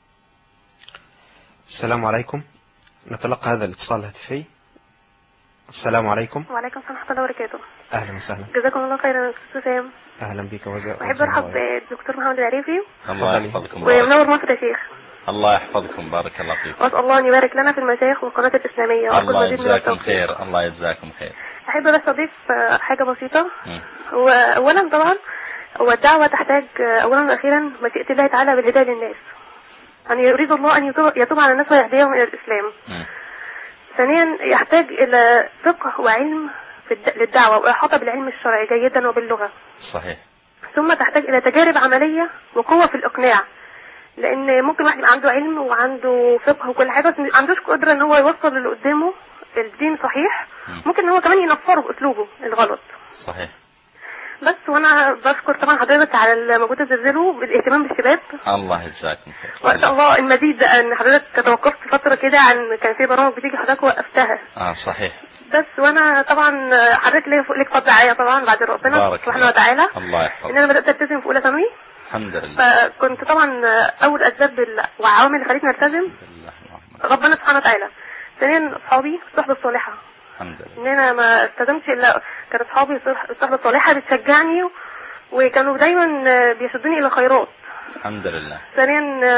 [SPEAKER 3] السلام عليكم. نتلقى هذا الاتصال الهاتفي. السلام عليكم.
[SPEAKER 4] وعليكم السلام ورحمة الله وبركاته.
[SPEAKER 3] أهلا وسهلا.
[SPEAKER 4] جزاكم الله خيرا أستاذ سام.
[SPEAKER 3] أهلا بك وجزاك.
[SPEAKER 4] أحب أرحب بالدكتور محمد العريفي.
[SPEAKER 1] الله يحفظكم
[SPEAKER 4] ومنور مصر يا شيخ.
[SPEAKER 1] الله يحفظكم بارك الله فيكم.
[SPEAKER 4] وأسأل الله أن يبارك لنا في المشايخ والقناة الإسلامية.
[SPEAKER 1] الله يجزاكم خير. الله يجزاكم خير.
[SPEAKER 4] أحب بس أضيف حاجة بسيطة. وأولا طبعا والدعوة تحتاج أولا وأخيرا مشيئة الله تعالى بالهداية للناس. أن يعني يريد الله أن يتوب على الناس ويهديهم إلى الإسلام. م. ثانيا يحتاج إلى فقه وعلم للدعوة وإحاطة بالعلم الشرعي جيدا وباللغة.
[SPEAKER 1] صحيح.
[SPEAKER 4] ثم تحتاج إلى تجارب عملية وقوة في الإقناع، لأن ممكن واحد عنده علم وعنده فقه وكل حاجة بس ما عندوش قدرة إن هو يوصل اللي قدامه الدين صحيح. م. ممكن هو كمان ينفره بأسلوبه الغلط.
[SPEAKER 1] صحيح.
[SPEAKER 4] بس وانا بشكر طبعا حضرتك على المجهود اللي بتبذله بالاهتمام بالشباب.
[SPEAKER 1] الله يجزاكم خير.
[SPEAKER 4] وان شاء الله المزيد، ان حضرتك توقفت فتره كده عن كان في برامج بتيجي حضرتك وقفتها.
[SPEAKER 1] اه صحيح.
[SPEAKER 4] بس وانا طبعا حضرتك ليك فضل عليا طبعا بعد ربنا سبحانه وتعالى.
[SPEAKER 1] الله يحفظك.
[SPEAKER 4] ان انا بدات التزم في اولى ثانوي.
[SPEAKER 1] الحمد لله.
[SPEAKER 4] فكنت طبعا اول اسباب وعوامل اللي خلتني التزم ربنا سبحانه وتعالى. ثانيا اصحابي الصحبه الصالحه.
[SPEAKER 1] الحمد لله.
[SPEAKER 4] ان انا ما استخدمتش الا كانت اصحابي الصحبه الصالحه بتشجعني وكانوا دايما بيشدوني الى خيرات.
[SPEAKER 1] الحمد لله.
[SPEAKER 4] ثانيا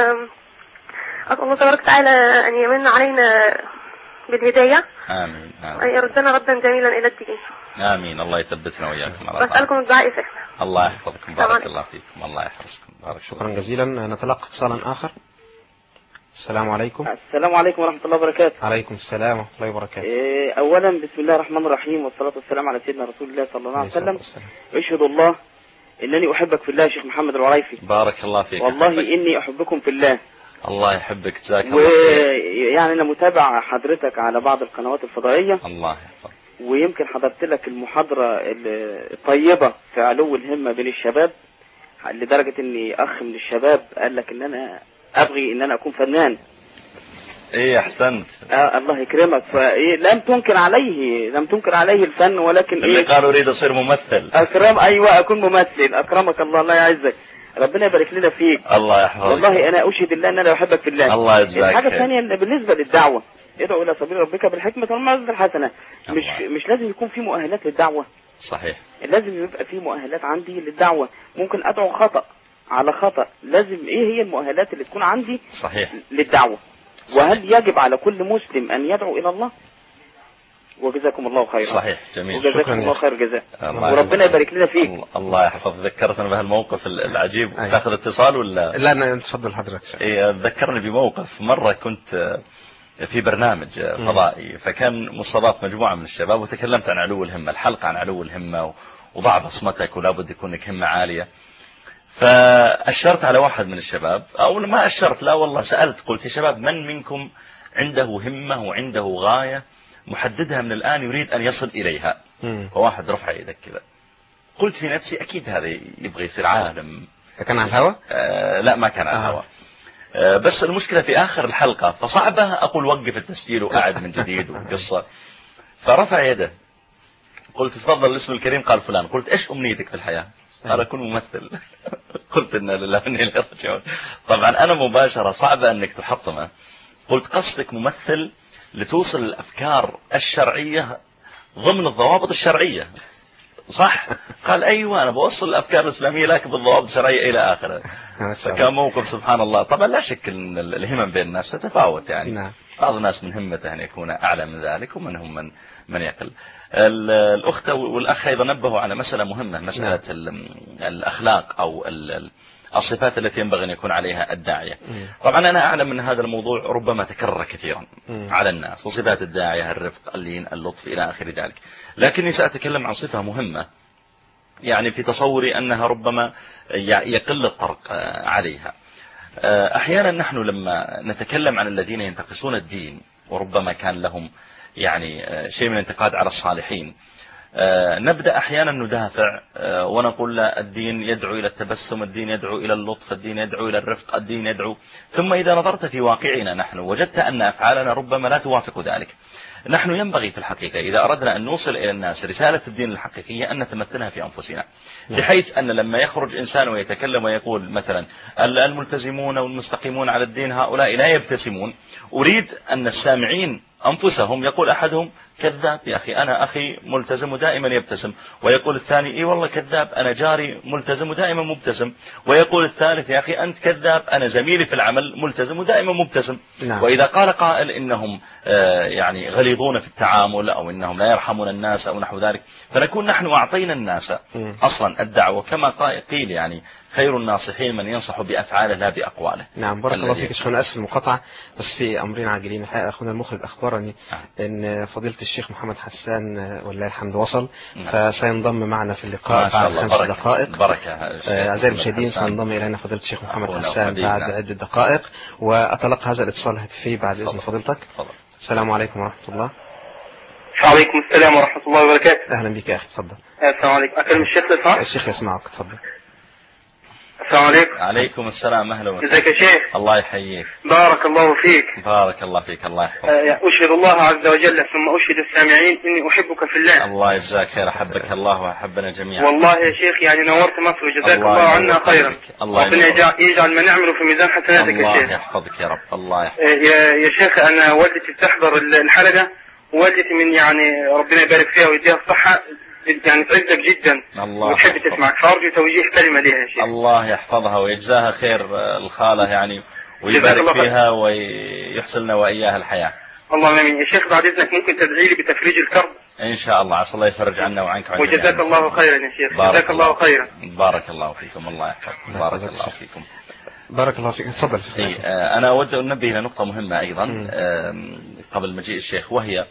[SPEAKER 4] اسال الله تبارك وتعالى ان يمن علينا بالهدايه.
[SPEAKER 1] امين. امين.
[SPEAKER 4] ان يردنا ردا جميلا الى الدين.
[SPEAKER 1] امين. الله يثبتنا واياكم على
[SPEAKER 4] بسالكم الدعاء شيخنا.
[SPEAKER 1] الله يحفظكم بارك الله فيكم. الله يحفظكم بارك.
[SPEAKER 3] شكرا جزيلا. نتلقى اتصالا اخر. السلام عليكم.
[SPEAKER 5] السلام عليكم ورحمة الله وبركاته.
[SPEAKER 3] عليكم السلام ورحمة الله وبركاته.
[SPEAKER 5] إيه أولا بسم الله الرحمن الرحيم والصلاة والسلام على سيدنا رسول الله صلى الله عليه وسلم. أشهد الله إنني أحبك في الله يا شيخ محمد العريفي.
[SPEAKER 1] بارك الله فيك.
[SPEAKER 5] والله أحبك. إني أحبكم في الله.
[SPEAKER 1] الله يحبك جزاك الله خير.
[SPEAKER 5] ويعني أنا متابع حضرتك على بعض القنوات الفضائية.
[SPEAKER 1] الله يحفظك.
[SPEAKER 5] ويمكن حضرت لك المحاضرة الطيبة في علو الهمة بين الشباب لدرجة إني أخ من الشباب قال لك إن أنا أبغي إن أنا أكون فنان.
[SPEAKER 1] إيه أحسنت.
[SPEAKER 5] آه الله يكرمك. فإيه لم تنكر عليه لم تنكر عليه الفن ولكن
[SPEAKER 1] اللي
[SPEAKER 5] إيه
[SPEAKER 1] قالوا أريد أصير ممثل.
[SPEAKER 5] أكرم أيوة أكون ممثل. أكرمك الله. الله يعزك. ربنا يبارك لنا فيك.
[SPEAKER 1] الله يحفظك.
[SPEAKER 5] والله أنا أشهد الله أن أنا أحبك في الله.
[SPEAKER 1] الله يجزاك.
[SPEAKER 5] الحاجة الثانية إن بالنسبة للدعوة ادعو إلى سبيل ربك بالحكمة والموعظة الحسنة. مش مش لازم يكون في مؤهلات للدعوة.
[SPEAKER 1] صحيح.
[SPEAKER 5] لازم يبقى في مؤهلات عندي للدعوة. ممكن أدعو خطأ على خطأ. لازم ايه هي المؤهلات اللي تكون عندي
[SPEAKER 1] صحيح
[SPEAKER 5] للدعوة. صحيح. وهل يجب على كل مسلم ان يدعو الى الله؟ وجزاكم الله خيرا.
[SPEAKER 1] صحيح جميل.
[SPEAKER 5] وجزاكم الله خير جزاء. وربنا يبارك لنا فيك.
[SPEAKER 1] الله يحفظ. ذكرتنا بهالموقف العجيب. تاخذ اتصال ولا
[SPEAKER 3] لا؟ لا تفضل حضرتك.
[SPEAKER 1] ايه ذكرني بموقف. مرة كنت في برنامج فضائي فكان مستضاف مجموعة من الشباب وتكلمت عن علو الهمة، الحلقة عن علو الهمة وضع بصمتك ولا بد يكون لك همة عالية. فأشرت على واحد من الشباب أو ما أشرت لا والله سألت قلت يا شباب من منكم عنده همة وعنده غاية محددها من الآن يريد أن يصل إليها؟ فواحد رفع يدك كذا. قلت في نفسي أكيد هذا يبغى يصير عالم.
[SPEAKER 3] كان على الهواء؟
[SPEAKER 1] آه لا ما كان على الهواء. آه بس المشكلة في آخر الحلقة فصعبة أقول وقف التسجيل وأعد من جديد وقصة. فرفع يده قلت تفضل الاسم الكريم. قال فلان. قلت إيش أمنيتك في الحياة؟ قال أكون ممثل. قلت إن لله وإنا إليه راجعون. طبعا أنا مباشرة صعبة أنك تحطمه. قلت قصدك ممثل لتوصل الأفكار الشرعية ضمن الضوابط الشرعية صح؟ قال أيوة أنا بوصل الأفكار الإسلامية لكن بالضوابط الشرعية إلى آخره. فكان موقف سبحان الله. طبعا لا شك أن الهمم بين الناس تتفاوت يعني. نعم. بعض الناس من همته أن يكون أعلى من ذلك ومنهم من من يقل. الأخت والأخ أيضا نبهوا على مسألة مهمة مسألة الأخلاق أو الصفات التي ينبغي أن يكون عليها الداعية. طبعا أنا أعلم أن هذا الموضوع ربما تكرر كثيرا على الناس وصفات الداعية الرفق اللين اللطف إلى آخر ذلك. لكني سأتكلم عن صفة مهمة يعني في تصوري أنها ربما يقل الطرق عليها. أحيانا نحن لما نتكلم عن الذين ينتقصون الدين وربما كان لهم يعني شيء من الانتقاد على الصالحين نبدأ أحيانا ندافع ونقول لا الدين يدعو إلى التبسم، الدين يدعو إلى اللطف، الدين يدعو إلى الرفق، الدين يدعو. ثم إذا نظرت في واقعنا نحن وجدت أن أفعالنا ربما لا توافق ذلك. نحن ينبغي في الحقيقة إذا أردنا أن نوصل إلى الناس رسالة الدين الحقيقية أن نتمثلها في أنفسنا، بحيث أن لما يخرج إنسان ويتكلم ويقول مثلا الملتزمون والمستقيمون على الدين هؤلاء لا يبتسمون، أريد أن السامعين أنفسهم. يقول أحدهم كذاب يا أخي أنا أخي ملتزم ودائما يبتسم، ويقول الثاني إيه والله كذاب أنا جاري ملتزم ودائما مبتسم، ويقول الثالث يا أخي أنت كذاب أنا زميلي في العمل ملتزم ودائما مبتسم. نعم. وإذا قال قائل إنهم يعني غليظون في التعامل أو إنهم لا يرحمون الناس أو نحو ذلك، فنكون نحن أعطينا الناس أصلا الدعوة كما قيل يعني خير الناصحين من ينصح بأفعاله لا بأقواله.
[SPEAKER 3] نعم بارك الله فيك. شكرا، أسف المقاطعة بس في أمرين عاجلين. الحقيقة أخونا المخرج أخبرني أن فضيلة الشيخ محمد حسان والله الحمد وصل، فسينضم معنا في اللقاء بعد خمس بركة دقائق.
[SPEAKER 1] بركة.
[SPEAKER 3] أعزائي المشاهدين سينضم إلينا فضيلة الشيخ محمد حسان بعد عدة دقائق، وأتلقى هذا الاتصال الهاتفي بعد إذن فضيلتك. السلام عليكم ورحمة الله.
[SPEAKER 6] وعليكم السلام ورحمة الله وبركاته.
[SPEAKER 3] أهلا بك يا أخي، تفضل.
[SPEAKER 6] السلام عليكم. أكلم الشيخ لسعد؟
[SPEAKER 3] الشيخ يسمعك، تفضل.
[SPEAKER 6] السلام عليكم.
[SPEAKER 1] عليكم السلام، أهلا وسهلا.
[SPEAKER 6] ازيك يا شيخ؟
[SPEAKER 1] الله يحييك.
[SPEAKER 6] بارك الله فيك.
[SPEAKER 1] بارك الله فيك، الله يحفظك.
[SPEAKER 6] أشهد الله عز وجل ثم أشهد السامعين إني أحبك في الله.
[SPEAKER 1] الله يجزاك خير، أحبك الله وأحبنا جميعا.
[SPEAKER 6] والله يا شيخ يعني نورت مصر وجزاك الله, الله عنا خيرا. ربنا يجعل ما نعمله في ميزان حسناتك يا شيخ.
[SPEAKER 1] الله يحفظك يا رب. الله يحفظك.
[SPEAKER 6] يا يا شيخ أنا والدتي بتحضر الحلقة، والدتي من يعني ربنا يبارك فيها ويديها الصحة يعني تعزك جدا وتحب تسمعك، فأرجو توجيه كلمة لها يا شيخ.
[SPEAKER 1] الله يحفظها ويجزاها خير الخالة يعني ويبارك فيها ويحسن لنا وإياها الحياة.
[SPEAKER 6] اللهم امين. يا شيخ بعد إذنك ممكن تدعي لي بتفريج الكرب؟
[SPEAKER 1] إن شاء الله، عسى الله يفرج عنا وعنك وعن
[SPEAKER 6] وجزاك الله خيرا يا شيخ. جزاك الله خيرا.
[SPEAKER 1] بارك الله فيكم. الله يحفظك. بارك الله فيكم.
[SPEAKER 3] بارك الله فيك. تفضل.
[SPEAKER 1] أنا أود أن أنبه إلى نقطة مهمة أيضا قبل مجيء الشيخ، وهي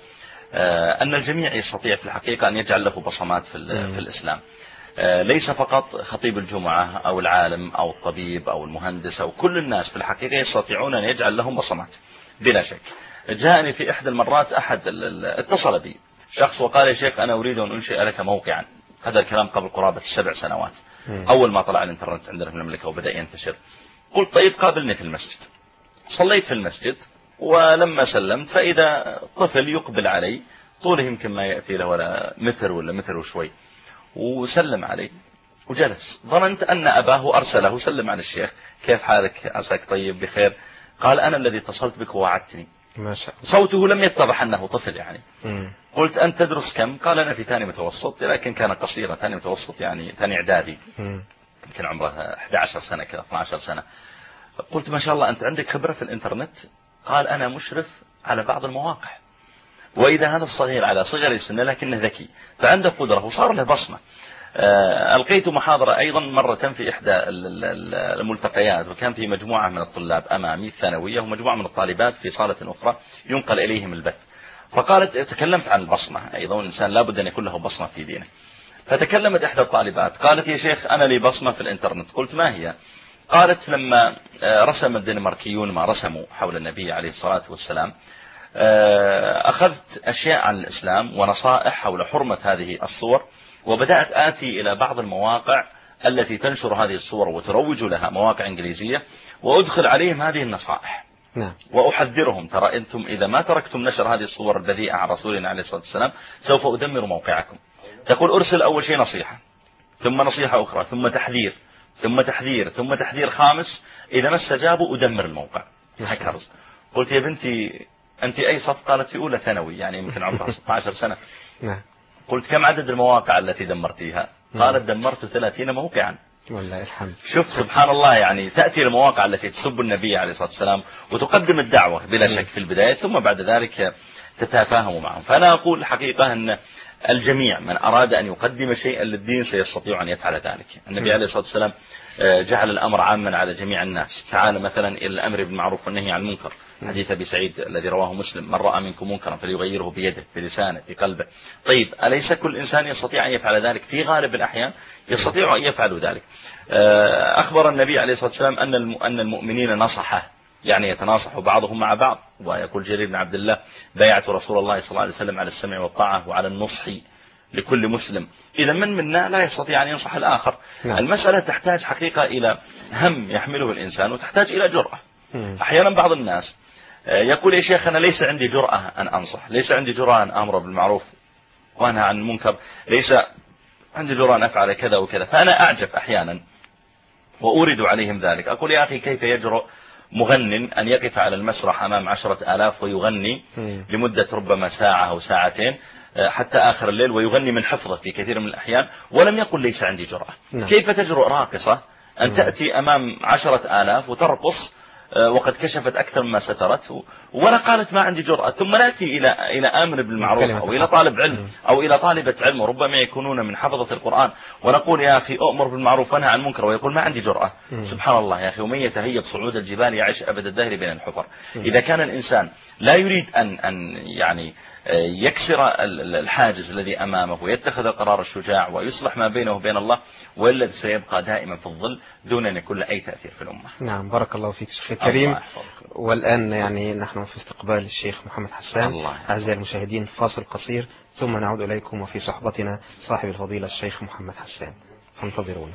[SPEAKER 1] أن الجميع يستطيع في الحقيقة أن يجعل له بصمات في, في الإسلام. ليس فقط خطيب الجمعة أو العالم أو الطبيب أو المهندس أو كل الناس في الحقيقة يستطيعون أن يجعل لهم بصمات بلا شك. جاءني في إحدى المرات أحد اتصل بي شخص وقال يا شيخ أنا أريد أن أنشئ لك موقعا. هذا الكلام قبل قرابة السبع سنوات أول ما طلع الإنترنت عندنا في المملكة وبدأ ينتشر. قلت طيب قابلني في المسجد. صليت في المسجد ولما سلمت فإذا طفل يقبل علي طوله يمكن ما يأتي له ولا متر ولا متر وشوي، وسلم علي وجلس. ظننت أن أباه أرسله سلم على الشيخ كيف حالك عساك طيب بخير. قال أنا الذي اتصلت بك ووعدتني.
[SPEAKER 3] ما شاء الله.
[SPEAKER 1] صوته لم يتضح أنه طفل يعني.
[SPEAKER 3] مم.
[SPEAKER 1] قلت أنت تدرس كم؟ قال أنا في ثاني متوسط، لكن كان قصيرا ثاني متوسط يعني ثاني إعدادي، يمكن عمره أحد عشر سنة كذا اثنا عشر سنة. قلت ما شاء الله أنت عندك خبرة في الإنترنت؟ قال أنا مشرف على بعض المواقع. وإذا هذا الصغير على صغر السن لكنه ذكي فعنده قدرة وصار له بصمة. ألقيت محاضرة أيضا مرة في إحدى الملتقيات، وكان في مجموعة من الطلاب أمامي الثانوية ومجموعة من الطالبات في صالة أخرى ينقل إليهم البث. فقالت تكلمت عن البصمة أيضا، الإنسان لابد أن يكون له بصمة في دينه. فتكلمت إحدى الطالبات قالت يا شيخ أنا لي بصمة في الإنترنت. قلت ما هي؟ قالت لما رسم الدنماركيون ما رسموا حول النبي عليه الصلاة والسلام أخذت أشياء عن الإسلام ونصائح حول حرمة هذه الصور، وبدأت آتي إلى بعض المواقع التي تنشر هذه الصور وتروج لها، مواقع إنجليزية، وأدخل عليهم هذه النصائح.
[SPEAKER 3] نعم.
[SPEAKER 1] وأحذرهم ترى أنتم إذا ما تركتم نشر هذه الصور البذيئة عن رسولنا عليه الصلاة والسلام سوف أدمر موقعكم. تقول أرسل أول شيء نصيحة، ثم نصيحة أخرى، ثم تحذير، ثم تحذير، ثم تحذير خامس، إذا ما استجابوا أدمر الموقع. هكرز. قلت يا بنتي أنت أي صف؟ قالت في أولى ثانوي يعني يمكن عمرها ستة عشر سنة.
[SPEAKER 3] نعم.
[SPEAKER 1] قلت كم عدد المواقع التي دمرتيها؟ قالت دمرت ثلاثين موقعا.
[SPEAKER 3] والله الحمد.
[SPEAKER 1] شوف سبحان الله، يعني تأتي المواقع التي تسب النبي عليه الصلاة والسلام وتقدم الدعوة بلا شك في البداية، ثم بعد ذلك تتفاهم معهم. فأنا أقول الحقيقة أن الجميع من أراد أن يقدم شيئا للدين سيستطيع أن يفعل ذلك. النبي عليه الصلاة والسلام جعل الأمر عاما على جميع الناس. تعال مثلا إلى الأمر بالمعروف والنهي عن المنكر، حديث أبي سعيد الذي رواه مسلم: من رأى منكم منكرا فليغيره بيده بلسانه بقلبه. طيب أليس كل إنسان يستطيع أن يفعل ذلك؟ في غالب الأحيان يستطيع أن يفعل ذلك. أخبر النبي عليه الصلاة والسلام أن المؤمنين نصحه، يعني يتناصح بعضهم مع بعض. ويقول جرير بن عبد الله: بايعت رسول الله صلى الله عليه وسلم على السمع والطاعة وعلى النصح لكل مسلم. إذا من منا لا يستطيع أن ينصح الآخر. نعم. المسألة تحتاج حقيقة إلى هم يحمله الإنسان، وتحتاج إلى جرأة. م. أحيانا بعض الناس يقول يا شيخ أنا ليس عندي جرأة أن أنصح، ليس عندي جرأة أن أمر بالمعروف وأنهى عن المنكر، ليس عندي جرأة أن أفعل كذا وكذا. فأنا أعجب أحيانا وأورد عليهم ذلك، أقول يا أخي كيف يجرؤ مغن أن يقف على المسرح أمام عشرة آلاف ويغني لمدة ربما ساعة أو ساعتين حتى آخر الليل ويغني من حفظه في كثير من الأحيان ولم يقل ليس عندي جرأة. نعم. كيف تجرؤ راقصة أن تأتي أمام عشرة آلاف وترقص وقد كشفت أكثر مما سترت ولا قالت ما عندي جرأة، ثم نأتي إلى إلى آمر بالمعروف أو إلى طالب علم أو إلى طالبة علم وربما يكونون من حفظة القرآن ونقول يا أخي أؤمر بالمعروف وانهى عن المنكر ويقول ما عندي جرأة. سبحان الله يا أخي، ومن يتهيب صعود الجبال يعيش أبد الدهر بين الحفر. إذا كان الإنسان لا يريد أن أن يعني يكسر الحاجز الذي أمامه ويتخذ القرار الشجاع ويصلح ما بينه وبين الله، والذي سيبقى دائما في الظل دون أن يكون له أي تأثير في الأمة.
[SPEAKER 3] نعم، بارك الله فيك شيخ الكريم. والآن يعني نحن في استقبال الشيخ محمد حسان. أعزائي المشاهدين فاصل قصير ثم نعود إليكم وفي صحبتنا صاحب الفضيلة الشيخ محمد حسان، فانتظرونا.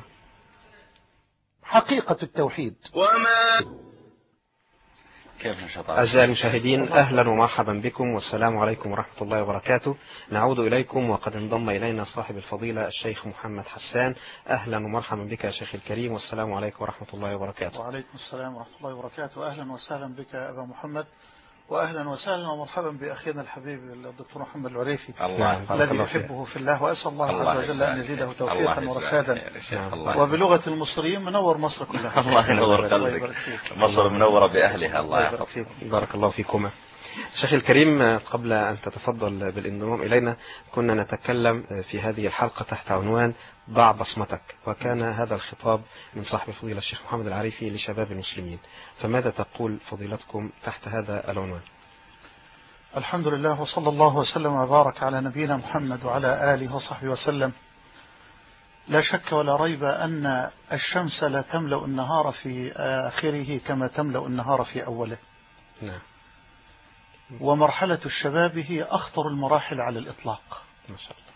[SPEAKER 7] حقيقة التوحيد
[SPEAKER 2] وما
[SPEAKER 3] أعزائي المشاهدين أهلا ومرحبا بكم والسلام عليكم ورحمة الله وبركاته. نعود إليكم وقد انضم إلينا صاحب الفضيلة الشيخ محمد حسان. أهلا ومرحبا بك يا شيخ الكريم والسلام عليكم ورحمة الله وبركاته.
[SPEAKER 7] وعليكم السلام ورحمة الله وبركاته. أهلا وسهلا بك أبا محمد، وأهلا وسهلا ومرحبا بأخينا الحبيب الدكتور محمد العريفي الذي يحبه في الله، وأسأل الله عز وجل أن يزيده توفيقا ورشادا، وبلغة المصريين منور مصر كلها.
[SPEAKER 1] الله ينور قلبك، مصر منورة بأهلها. الله يحفظك.
[SPEAKER 3] بارك الله فيكما. شيخ الكريم، قبل أن تتفضل بالانضمام إلينا كنا نتكلم في هذه الحلقة تحت عنوان ضع بصمتك، وكان هذا الخطاب من صاحب الفضيلة الشيخ محمد العريفي لشباب المسلمين، فماذا تقول فضيلتكم تحت هذا العنوان؟
[SPEAKER 7] الحمد لله، وصلى الله وسلم وبارك على نبينا محمد وعلى آله وصحبه وسلم. لا شك ولا ريب أن الشمس لا تملأ النهار في آخره كما تملأ النهار في أوله.
[SPEAKER 3] نعم.
[SPEAKER 7] ومرحلة الشباب هي أخطر المراحل على الإطلاق.
[SPEAKER 3] ما شاء الله.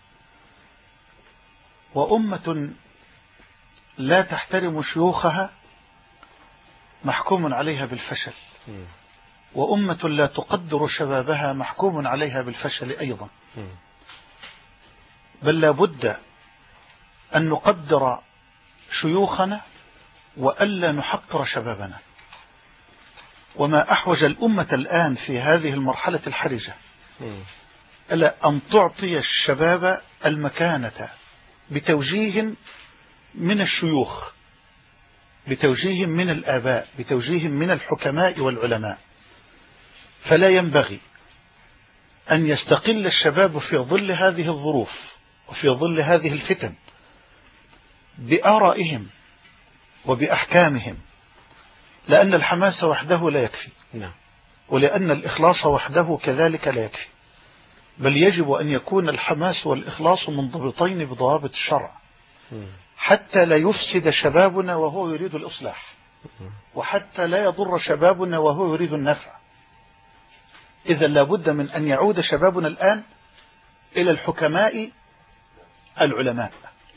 [SPEAKER 7] وأمة لا تحترم شيوخها محكوم عليها بالفشل، وأمة لا تقدر شبابها محكوم عليها بالفشل أيضا. بل لا بد أن نقدر شيوخنا وألا نحقر شبابنا. وما أحوج الأمة الآن في هذه المرحلة الحرجة إلى أن تعطي الشباب المكانة بتوجيه من الشيوخ، بتوجيه من الآباء، بتوجيه من الحكماء والعلماء. فلا ينبغي أن يستقل الشباب في ظل هذه الظروف وفي ظل هذه الفتن بآرائهم وبأحكامهم، لأن الحماس وحده لا يكفي، ولأن الإخلاص وحده كذلك لا يكفي، بل يجب أن يكون الحماس والإخلاص منضبطين بضوابط الشرع حتى لا يفسد شبابنا وهو يريد الإصلاح، وحتى لا يضر شبابنا وهو يريد النفع. إذا لابد من أن يعود شبابنا الآن إلى الحكماء العلماء.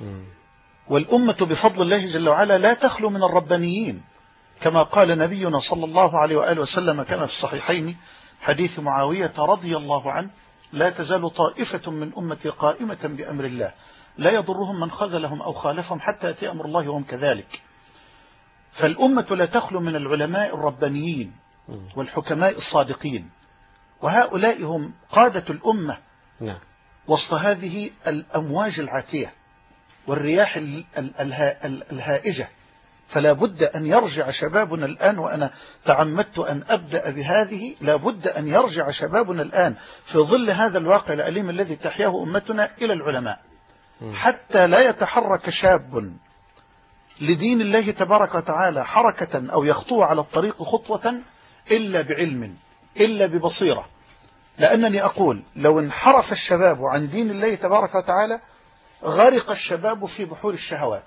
[SPEAKER 7] والأمة بفضل الله جل وعلا لا تخلو من الربانيين، كما قال نبينا صلى الله عليه وآله وسلم كما في الصحيحين حديث معاوية رضي الله عنه: لا تزال طائفة من أمتي قائمة بأمر الله لا يضرهم من خذلهم أو خالفهم حتى يأتي أمر الله وهم كذلك. فالأمة لا تخلو من العلماء الربانيين والحكماء الصادقين، وهؤلاء هم قادة الأمة وسط هذه الأمواج العاتية والرياح الهائجة. فلا بد أن يرجع شبابنا الآن، وأنا تعمدت أن أبدأ بهذه، لا بد أن يرجع شبابنا الآن في ظل هذا الواقع الأليم الذي تحياه أمتنا إلى العلماء، حتى لا يتحرك شاب لدين الله تبارك وتعالى حركة أو يخطو على الطريق خطوة إلا بعلم إلا ببصيرة. لأنني أقول لو انحرف الشباب عن دين الله تبارك وتعالى غرق الشباب في بحور الشهوات،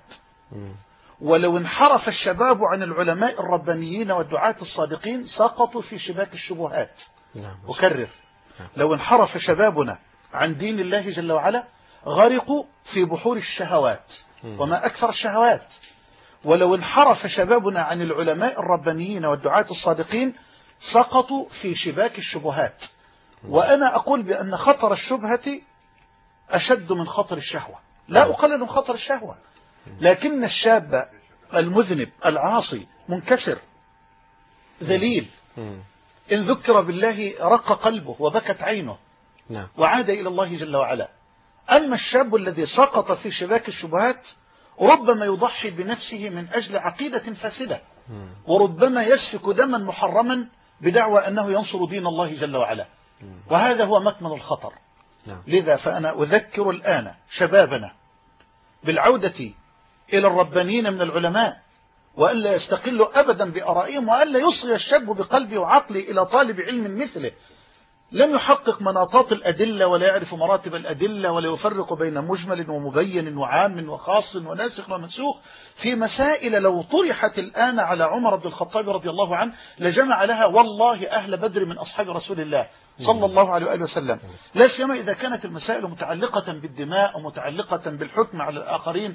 [SPEAKER 7] ولو انحرف الشباب عن العلماء الربانيين والدعاة الصادقين سقطوا في شباك الشبهات. أكرر، لو انحرف شبابنا عن دين الله جل وعلا غرقوا في بحور الشهوات، وما أكثر الشهوات. ولو انحرف شبابنا عن العلماء الربانيين والدعاة الصادقين سقطوا في شباك الشبهات. وأنا أقول بأن خطر الشبهة أشد من خطر الشهوة. لا أقلل من خطر الشهوة، لكن الشاب المذنب العاصي منكسر ذليل، إن ذكر بالله رق قلبه وبكت عينه وعاد إلى الله جل وعلا. أما الشاب الذي سقط في شباك الشبهات ربما يضحي بنفسه من أجل عقيدة فاسدة، وربما يسفك دما محرما بدعوى أنه ينصر دين الله جل وعلا، وهذا هو مكمن الخطر. لذا فأنا أذكر الآن شبابنا بالعودة إلى الربانيين من العلماء، وألا يستقلوا أبدا بأرائهم، وألا يصغي الشاب بقلبه وعقله إلى طالب علم مثله لم يحقق مناطات الأدلة ولا يعرف مراتب الأدلة ولا يفرق بين مجمل ومبين وعام وخاص وناسخ ومنسوخ في مسائل لو طرحت الآن على عمر بن الخطاب رضي الله عنه لجمع لها والله أهل بدر من أصحاب رسول الله صلى الله عليه وآله وسلم، لا سيما إذا كانت المسائل متعلقة بالدماء ومتعلقة بالحكم على الآخرين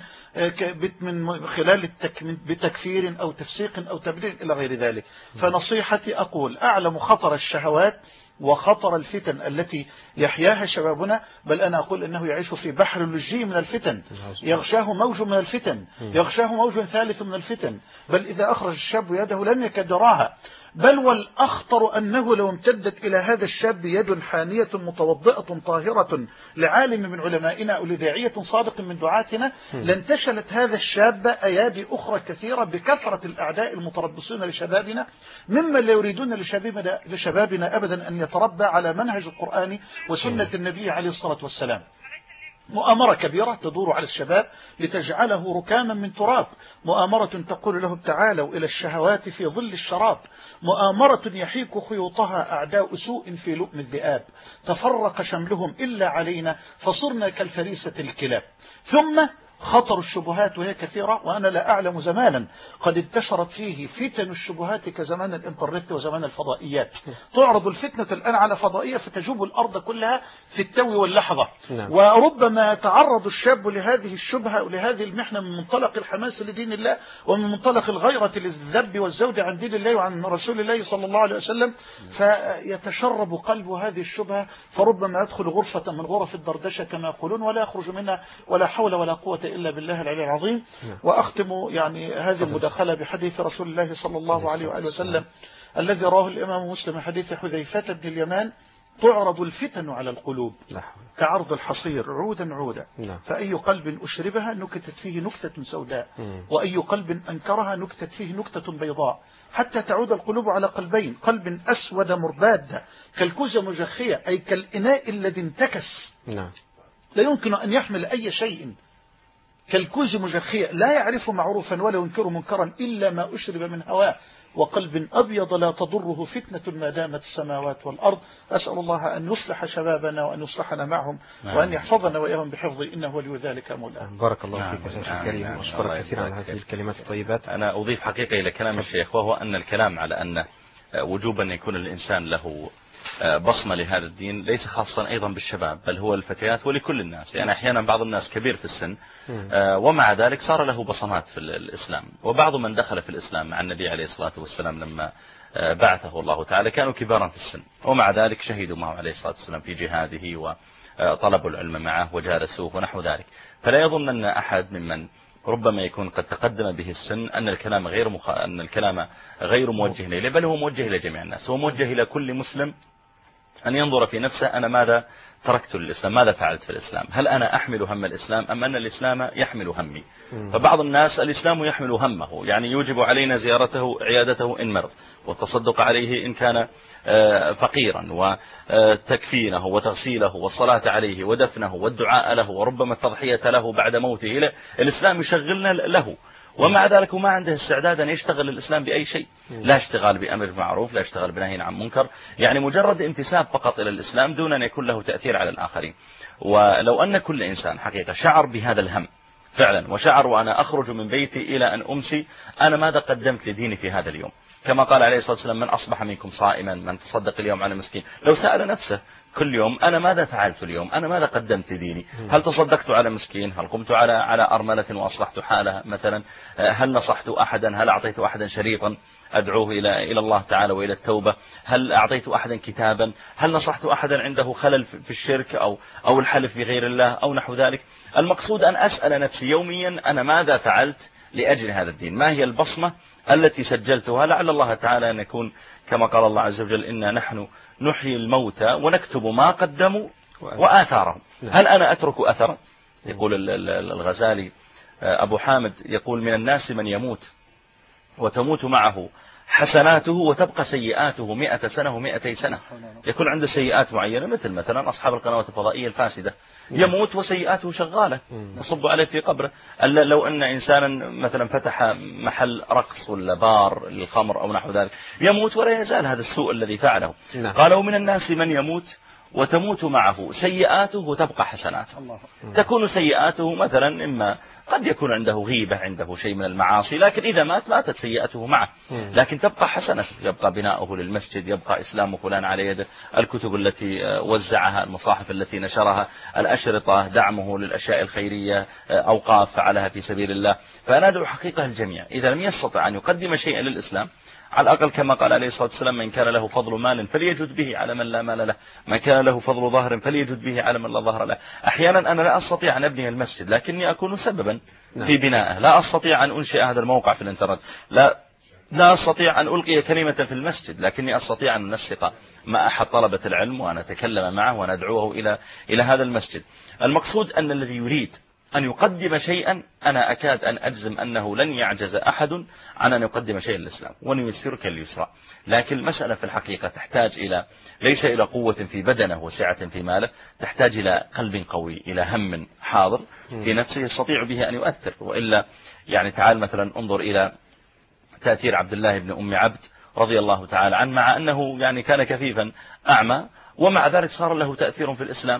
[SPEAKER 7] من خلال بتكفير أو تفسيق أو تبرير إلى غير ذلك. فنصيحتي أقول أعلم خطر الشهوات وخطر الفتن التي يحياها شبابنا، بل أنا أقول أنه يعيش في بحر لجي من الفتن، يغشاه موج من الفتن، يغشاه موج ثالث من الفتن، بل إذا أخرج الشاب يده لم يكد يراها. بل والأخطر أنه لو امتدت إلى هذا الشاب يد حانية متوضئة طاهرة لعالم من علمائنا أو لداعية صادق من دعاتنا لانتشلت هذا الشاب أيادي أخرى كثيرة بكثرة الأعداء المتربصين لشبابنا، مما لا يريدون لشبابنا, لشبابنا أبدا أن يتربى على منهج القرآن وسنة النبي عليه الصلاة والسلام. مؤامرة كبيرة تدور على الشباب لتجعله ركاما من تراب، مؤامرة تقول لهم تعالوا إلى الشهوات في ظل الشراب، مؤامرة يحيك خيوطها أعداء سوء في لؤم الذئاب، تفرق شملهم إلا علينا فصرنا كالفريسة الكلاب. ثم خطر الشبهات وهي كثيرة، وأنا لا أعلم زمانا قد انتشرت فيه فتن الشبهات كزمان الإنترنت وزمان الفضائيات. تعرض الفتنة الآن على فضائية فتجوب الأرض كلها في التو واللحظة. نعم. وربما يتعرض الشاب لهذه الشبهة ولهذه المحنة من منطلق الحماس لدين الله ومن منطلق الغيرة للذب والزود عن دين الله وعن رسول الله صلى الله عليه وسلم، فيتشرب قلبه هذه الشبهة، فربما يدخل غرفة من غرف الدردشة كما يقولون ولا يخرج منها ولا حول ولا قوة إلا بالله العلي العظيم. وأختم يعني هذه المداخلة بحديث رسول الله صلى الله عليه وآله وسلم الذي رواه الإمام مسلم حديث حذيفة بن اليمان: تعرض الفتن على القلوب كعرض الحصير عودا عودا، فأي قلب أشربها نكتت فيه نكتة سوداء، وأي قلب أنكرها نكتت فيه نكتة بيضاء، حتى تعود القلوب على قلبين: قلب أسود مرباد كالكوز مجخية، أي كالإناء الذي انتكس لا يمكن أن يحمل أي شيء، كالكوز مجخية لا يعرف معروفا ولا ينكر منكرا إلا ما أشرب من هواه، وقلب أبيض لا تضره فتنة ما دامت السماوات والأرض. أسأل الله أن يصلح شبابنا وأن يصلحنا معهم وأن يحفظنا وإياهم بحفظه إنه ولي ذلك مولاه.
[SPEAKER 3] بارك الله فيك يا شيخ الكريم، وأشكرك كثيرا على هذه الكلمات الطيبات.
[SPEAKER 1] أنا أضيف حقيقة إلى كلام الشيخ، وهو أن الكلام على أن وجوب أن يكون الإنسان له بصمة لهذا الدين ليس خاصا أيضا بالشباب، بل هو الفتيات ولكل الناس. يعني أحيانا بعض الناس كبير في السن ومع ذلك صار له بصمات في الإسلام، وبعض من دخل في الإسلام مع النبي عليه الصلاة والسلام لما بعثه الله تعالى كانوا كبارا في السن، ومع ذلك شهدوا معه عليه الصلاة والسلام في جهاده وطلبوا العلم معه وجالسوه ونحو ذلك. فلا يظن أحد ممن ربما يكون قد تقدم به السن أن الكلام غير مخ... أن الكلام غير موجه إليه، بل هو موجه إلى جميع الناس، هو موجه إلى كل مسلم أن ينظر في نفسه: أنا ماذا تركت للإسلام؟ ماذا فعلت في الإسلام؟ هل أنا أحمل هم الإسلام أم أن الإسلام يحمل همي؟ فبعض الناس الإسلام يحمل همه، يعني يوجب علينا زيارته عيادته إن مرض، والتصدق عليه إن كان فقيرا، وتكفينه وتغسيله والصلاة عليه ودفنه والدعاء له وربما التضحية له بعد موته. الإسلام يشغلنا له، ومع ذلك ما عنده استعداد أن يشتغل الإسلام بأي شيء، لا اشتغال بأمر معروف، لا اشتغال بنهي عن منكر، يعني مجرد انتساب فقط إلى الإسلام دون أن يكون له تأثير على الآخرين. ولو أن كل إنسان حقيقة شعر بهذا الهم فعلا، وشعر وأنا أخرج من بيتي إلى أن أمسي أنا ماذا قدمت لديني في هذا اليوم، كما قال عليه الصلاة والسلام: من أصبح منكم صائما من تصدق اليوم على مسكين. لو سأل نفسه كل يوم: أنا ماذا فعلت اليوم؟ أنا ماذا قدمت لديني؟ هل تصدقت على مسكين؟ هل قمت على على أرملة وأصلحت حالها مثلا؟ هل نصحت أحدا؟ هل أعطيت أحدا شريطا؟ أدعوه إلى إلى الله تعالى وإلى التوبة؟ هل أعطيت أحدا كتابا؟ هل نصحت أحدا عنده خلل في الشرك أو أو الحلف بغير الله أو نحو ذلك؟ المقصود أن أسأل نفسي يوميا أنا ماذا فعلت لأجل هذا الدين؟ ما هي البصمة التي سجلتها؟ لعل الله تعالى أن يكون كما قال الله عز وجل إنا نحن نحيي الموتى ونكتب ما قدموا وآثارهم. هل أنا أترك أثرا؟ يقول الغزالي أبو حامد يقول من الناس من يموت وتموت معه حسناته وتبقى سيئاته مئة سنة ومئتي سنة. يكون عنده سيئات معينة مثل مثلا أصحاب القنوات الفضائية الفاسدة، يموت وسيئاته شغالة تصب عليه في قبره. ألا لو أن إنسانا مثلا فتح محل رقص ولا بار للخمر أو نحو ذلك يموت ولا يزال هذا السوء الذي فعله. قالوا من الناس من يموت وتموت معه سيئاته وتبقى حسناته. تكون سيئاته مثلا إما قد يكون عنده غيبة، عنده شيء من المعاصي، لكن إذا مات ماتت سيئته معه، لكن تبقى حسنته، يبقى بناؤه للمسجد، يبقى إسلام فلان على يده، الكتب التي وزعها، المصاحف التي نشرها، الأشرطة، دعمه للأشياء الخيرية، أوقاف فعلها في سبيل الله. فأنا أدعو حقيقة الجميع إذا لم يستطع أن يقدم شيئا للإسلام على الأقل كما قال عليه الصلاة والسلام من كان له فضل مال فليجد به على من لا مال له، من كان له فضل ظهر فليجد به على من لا ظهر له. أحيانا أنا لا أستطيع أن أبني المسجد لكني أكون سببا في بنائه، لا أستطيع أن أنشئ هذا الموقع في الانترنت، لا لا أستطيع أن ألقي كلمة في المسجد، لكني أستطيع أن أنسق مع أحد طلبة العلم وأن أتكلم معه وندعوه إلى إلى هذا المسجد. المقصود أن الذي يريد أن يقدم شيئا أنا أكاد أن أجزم أنه لن يعجز أحد عن أن يقدم شيئا للإسلام، ونيسرك اليسرى. لكن المسألة في الحقيقة تحتاج إلى ليس إلى قوة في بدنه وسعة في ماله، تحتاج إلى قلب قوي، إلى هم حاضر في نفسه يستطيع به أن يؤثر. وإلا يعني تعال مثلا انظر إلى تأثير عبد الله بن أم عبد رضي الله تعالى عنه، مع أنه يعني كان كفيفا أعمى ومع ذلك صار له تأثير في الإسلام.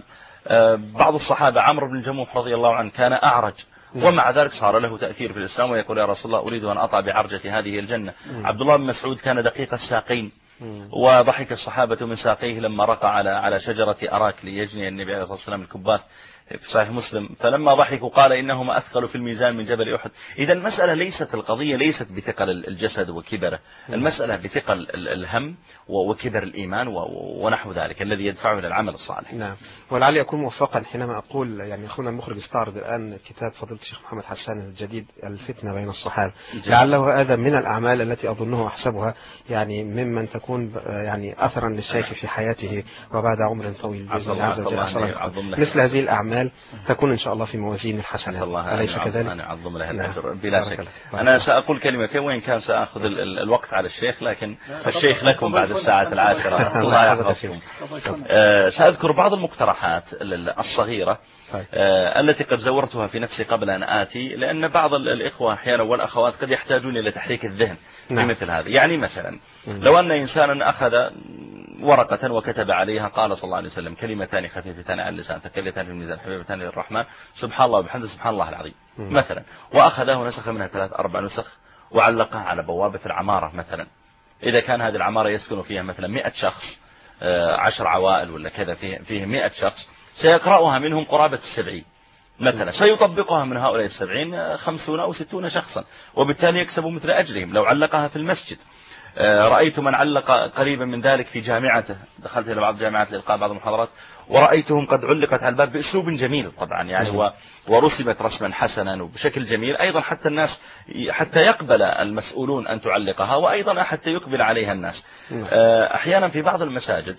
[SPEAKER 1] بعض الصحابة عمرو بن الجموح رضي الله عنه كان أعرج ومع ذلك صار له تأثير في الإسلام، ويقول يا رسول الله أريد أن أطع بعرجة هذه الجنة. عبد الله بن مسعود كان دقيق الساقين وضحك الصحابة من ساقيه لما رقى على على شجرة أراك ليجني النبي عليه الصلاة والسلام الكبات في صحيح مسلم، فلما ضحكوا قال إنهما أثقل في الميزان من جبل أحد. إذا المسألة ليست القضية ليست بثقل الجسد وكبره، المسألة بثقل الهم وكبر الإيمان ونحو ذلك الذي يدفعه إلى العمل الصالح.
[SPEAKER 3] نعم، ولعلي أكون موفقا حينما أقول يعني أخونا المخرج استعرض الآن كتاب فضيلة الشيخ محمد حسان الجديد الفتنة بين الصحابة، لعله هذا من الأعمال التي أظنه أحسبها يعني ممن تكون يعني أثرا للشيخ في حياته وبعد عمر طويل بإذن الله عز وجل. مثل هذه الأعمال تكون إن شاء الله في موازين الحسنة، أليس كذلك؟
[SPEAKER 1] أنا أعظم لها الأجر بلا شك. أنا سأقول كلمتين وإن كان سأخذ الوقت على الشيخ، لكن الشيخ لكم بعد الساعة العاشرة. الله يحفظكم. سأذكر بعض المقترحات الصغيرة التي قد زورتها في نفسي قبل أن آتي، لأن بعض الإخوة أحيانا والأخوات قد يحتاجون إلى تحريك الذهن بمثل هذا. يعني مثلا لو أن إنسانا أخذ ورقة وكتب عليها قال صلى الله عليه وسلم كلمتان خفيفتان على اللسان ثقيلتان في الميزان حبيبتان للرحمن سبحان الله وبحمده سبحان الله العظيم مثلا، وأخذه ونسخ منها ثلاث أربع نسخ وعلقها على بوابة العمارة مثلا. إذا كان هذه العمارة يسكن فيها مثلا مئة شخص، عشر عوائل ولا كذا، فيه, فيه مئة شخص، سيقرأها منهم قرابة السبعين مثلا، سيطبقها من هؤلاء السبعين خمسون أو ستون شخصا، وبالتالي يكسبوا مثل أجرهم. لو علقها في المسجد، رأيت من علق قريبا من ذلك في جامعته، دخلت إلى بعض الجامعات لإلقاء بعض المحاضرات ورأيتهم قد علقت على الباب بأسلوب جميل طبعا يعني، ورسمت رسما حسنا وبشكل جميل أيضا، حتى الناس حتى يقبل المسؤولون أن تعلقها، وأيضا حتى يقبل عليها الناس. أحيانا في بعض المساجد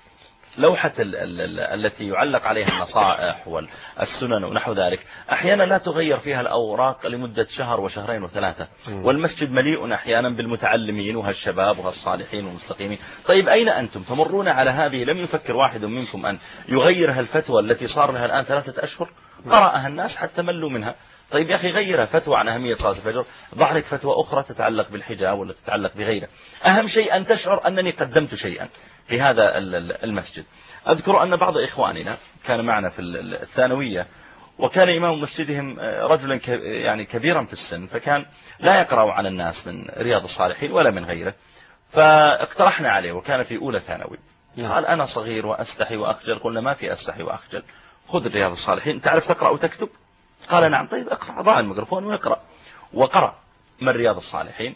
[SPEAKER 1] لوحة التي يعلق عليها النصائح والسنن ونحو ذلك أحيانا لا تغير فيها الأوراق لمدة شهر وشهرين وثلاثة، والمسجد مليء أحيانا بالمتعلمين وهالشباب وهالصالحين والمستقيمين. طيب أين أنتم تمرون على هذه؟ لم يفكر واحد منكم أن يغير هالفتوى التي صار لها الآن ثلاثة أشهر قرأها الناس حتى ملوا منها؟ طيب يا أخي غيرها فتوى عن أهمية صلاة الفجر، ضع لك فتوى أخرى تتعلق بالحجاب ولا تتعلق بغيره. أهم شيء أن تشعر أنني قدمت شيئا في هذا المسجد. أذكر أن بعض إخواننا كان معنا في الثانوية، وكان إمام مسجدهم رجلا يعني كبيرا في السن، فكان لا يقرأ على الناس من رياض الصالحين ولا من غيره، فاقترحنا عليه وكان في أولى ثانوي. قال أنا صغير وأستحي وأخجل. قلنا ما في أستحي وأخجل، خذ رياض الصالحين، تعرف تقرأ وتكتب؟ قال نعم. طيب اقرأ، ضع الميكروفون ويقرأ. وقرأ من رياض الصالحين،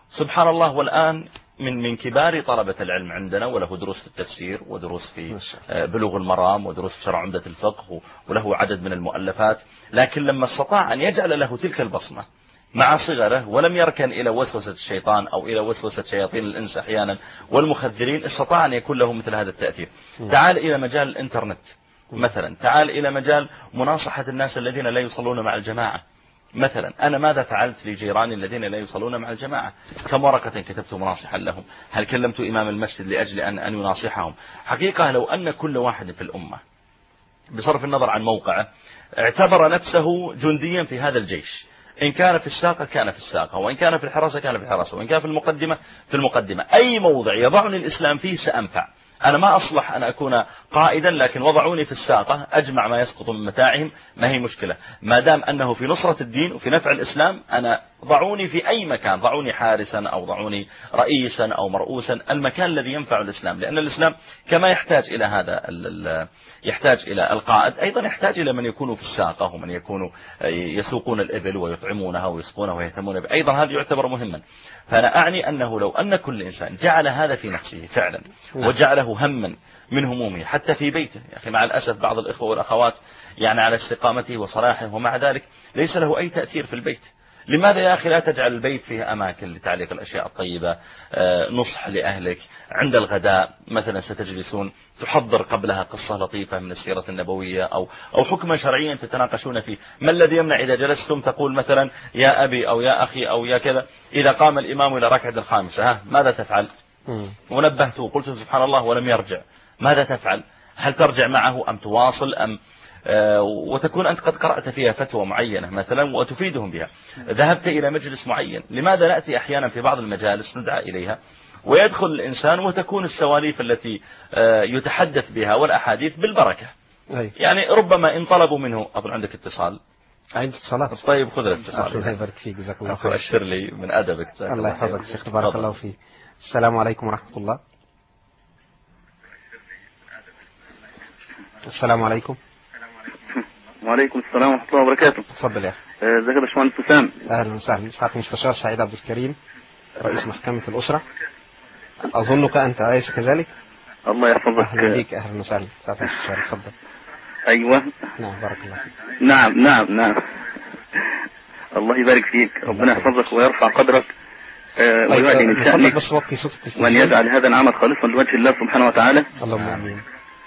[SPEAKER 1] سبحان الله. والآن من من كبار طلبة العلم عندنا، وله دروس في التفسير ودروس في بلوغ المرام ودروس في شرع عمدة الفقه، وله عدد من المؤلفات، لكن لما استطاع أن يجعل له تلك البصمة مع صغره ولم يركن إلى وسوسة الشيطان أو إلى وسوسة شياطين الإنس أحيانا والمخذرين، استطاع أن يكون له مثل هذا التأثير. تعال إلى مجال الإنترنت مثلا، تعال إلى مجال مناصحة الناس الذين لا يصلون مع الجماعة مثلا. أنا ماذا فعلت لجيراني الذين لا يصلون مع الجماعة؟ كم ورقة كتبت مناصحا لهم؟ هل كلمت إمام المسجد لأجل أن أن يناصحهم؟ حقيقة لو أن كل واحد في الأمة بصرف النظر عن موقعه اعتبر نفسه جنديا في هذا الجيش، إن كان في الساقة كان في الساقة، وإن كان في الحراسة كان في الحراسة، وإن كان في المقدمة في المقدمة، أي موضع يضعني الإسلام فيه سأنفع. أنا ما أصلح أن أكون قائدا، لكن وضعوني في الساقة أجمع ما يسقط من متاعهم، ما هي مشكلة ما دام أنه في نصرة الدين وفي نفع الإسلام. أنا ضعوني في أي مكان، ضعوني حارسا أو ضعوني رئيسا أو مرؤوسا، المكان الذي ينفع الإسلام، لأن الإسلام كما يحتاج إلى هذا يحتاج إلى القائد، أيضا يحتاج إلى من يكونوا في الساقة ومن يكونوا يسوقون الإبل ويطعمونها ويسقونها ويهتمون بها، أيضا هذا يعتبر مهما. فأنا أعني أنه لو أن كل إنسان جعل هذا في نفسه فعلا وجعله هما من همومه حتى في بيته، يا أخي مع الأسف بعض الإخوة والأخوات يعني على استقامته وصلاحه ومع ذلك ليس له أي تأثير في البيت. لماذا يا أخي لا تجعل البيت فيه أماكن لتعليق الأشياء الطيبة، نصح لأهلك عند الغداء مثلا ستجلسون تحضر قبلها قصة لطيفة من السيرة النبوية أو أو حكما شرعيا تتناقشون فيه. ما الذي يمنع إذا جلستم تقول مثلا يا أبي أو يا أخي أو يا كذا إذا قام الإمام إلى ركعة الخامسة ها ماذا تفعل؟ ونبهته وقلت سبحان الله ولم يرجع، ماذا تفعل؟ هل ترجع معه أم تواصل أم وتكون أنت قد قرأت فيها فتوى معينة مثلا وتفيدهم بها، ذهبت إلى مجلس معين. لماذا نأتي أحيانا في بعض المجالس ندعى إليها ويدخل الإنسان وتكون السواليف التي يتحدث بها والأحاديث بالبركة؟ يعني ربما إن طلبوا منه أظن عندك اتصال
[SPEAKER 3] عندي اتصالات.
[SPEAKER 1] طيب خذ الاتصال.
[SPEAKER 3] الله يبارك فيك، جزاك الله خير.
[SPEAKER 1] أشر لي من أدبك.
[SPEAKER 3] الله يحفظك شيخ، بارك الله فيك. السلام عليكم ورحمة الله. السلام عليكم.
[SPEAKER 8] وعليكم السلام ورحمة الله وبركاته.
[SPEAKER 3] تفضل يا أخي.
[SPEAKER 8] ازيك يا باشمهندس حسام؟
[SPEAKER 3] أهلا وسهلا. سعادة المستشار سعيد عبد الكريم رئيس محكمة الأسرة، أظنك أنت أليس كذلك؟
[SPEAKER 8] الله يحفظك.
[SPEAKER 3] أهلا بك. أهلا وسهلا سعادة المستشار، تفضل.
[SPEAKER 8] أيوة.
[SPEAKER 3] نعم بارك الله فيك.
[SPEAKER 8] نعم نعم نعم الله يبارك فيك، ربنا يحفظك ويرفع قدرك ويعلي من شأنك، وأن يجعل هذا العمل خالصا لوجه الله سبحانه وتعالى.
[SPEAKER 3] اللهم آمين.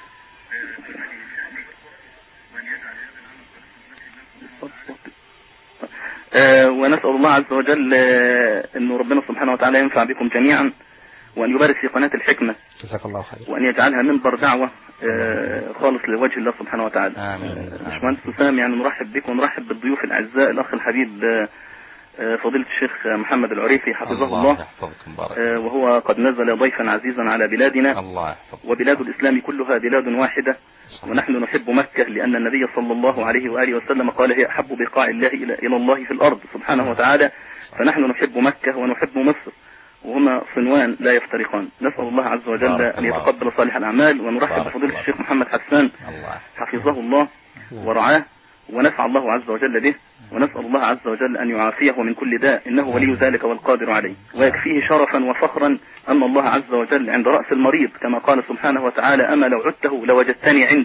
[SPEAKER 8] آه ونسأل الله عز وجل آه أنه ربنا سبحانه وتعالى ينفع بكم جميعا، وأن يبارك في قناة الحكمة،
[SPEAKER 3] جزاك الله خير،
[SPEAKER 8] وأن يجعلها منبر دعوة آه خالص لوجه الله سبحانه وتعالى.
[SPEAKER 1] آمين.
[SPEAKER 8] باشمهندس حسام، يعني نرحب بكم ونرحب بالضيوف الأعزاء، الأخ الحبيب آه فضيلة الشيخ محمد العريفي حفظه الله, الله آه وهو قد نزل ضيفا عزيزا على بلادنا.
[SPEAKER 1] الله
[SPEAKER 8] وبلاد الإسلام كلها بلاد واحدة، ونحن نحب مكة لأن النبي صلى الله عليه وآله وسلم قال هي أحب بقاع الله إلى الله في الأرض سبحانه وتعالى، فنحن نحب مكة ونحب مصر، وهما صنوان لا يفترقان. نسأل الله عز وجل أن يتقبل صالح الأعمال، ونرحب بفضيلة الشيخ محمد حسان حفظه الله ورعاه ونفع الله عز وجل به، ونسأل الله عز وجل أن يعافيه من كل داء، إنه ولي ذلك والقادر عليه. ويكفيه شرفا وفخرا أن الله عز وجل عند رأس المريض، كما قال سبحانه وتعالى أما لو عدته لوجدتني عند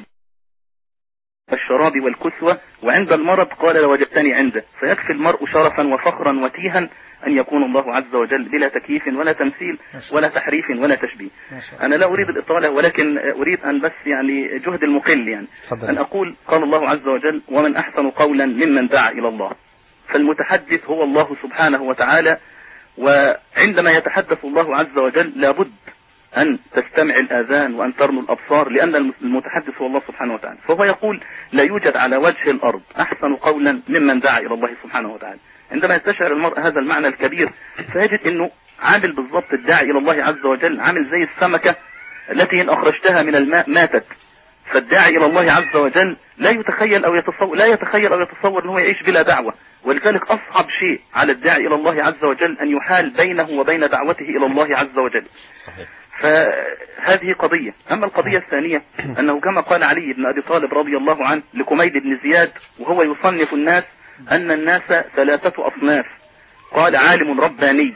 [SPEAKER 8] الشراب والكسوة، وعند المرض قال لوجدتني عنده. فيكفي المرء شرفا وفخرا وتيها أن يكون الله عز وجل بلا تكييف ولا تمثيل ولا تحريف ولا تشبيه. أنا لا أريد الإطالة، ولكن أريد أن بس يعني جهد المقل يعني أن أقول قال الله عز وجل ومن أحسن قولا ممن دعا إلى الله. فالمتحدث هو الله سبحانه وتعالى، وعندما يتحدث الله عز وجل لابد أن تستمع الآذان وأن ترنو الأبصار، لأن المتحدث هو الله سبحانه وتعالى. فهو يقول لا يوجد على وجه الأرض أحسن قولا ممن دعا إلى الله سبحانه وتعالى. عندما يستشعر المرء هذا المعنى الكبير فيجد أنه عامل بالضبط الداعي إلى الله عز وجل، عامل زي السمكة التي إن أخرجتها من الماء ماتت. فالداعي إلى الله عز وجل لا يتخيل أو يتصور لا يتخيل أو يتصور أنه يعيش بلا دعوة، ولذلك أصعب شيء على الداعي إلى الله عز وجل أن يحال بينه وبين دعوته إلى الله عز وجل. صحيح. فهذه قضية. أما القضية الثانية أنه كما قال علي بن أبي طالب رضي الله عنه لكميد بن زياد وهو يصنف الناس أن الناس ثلاثة أصناف، قال عالم رباني،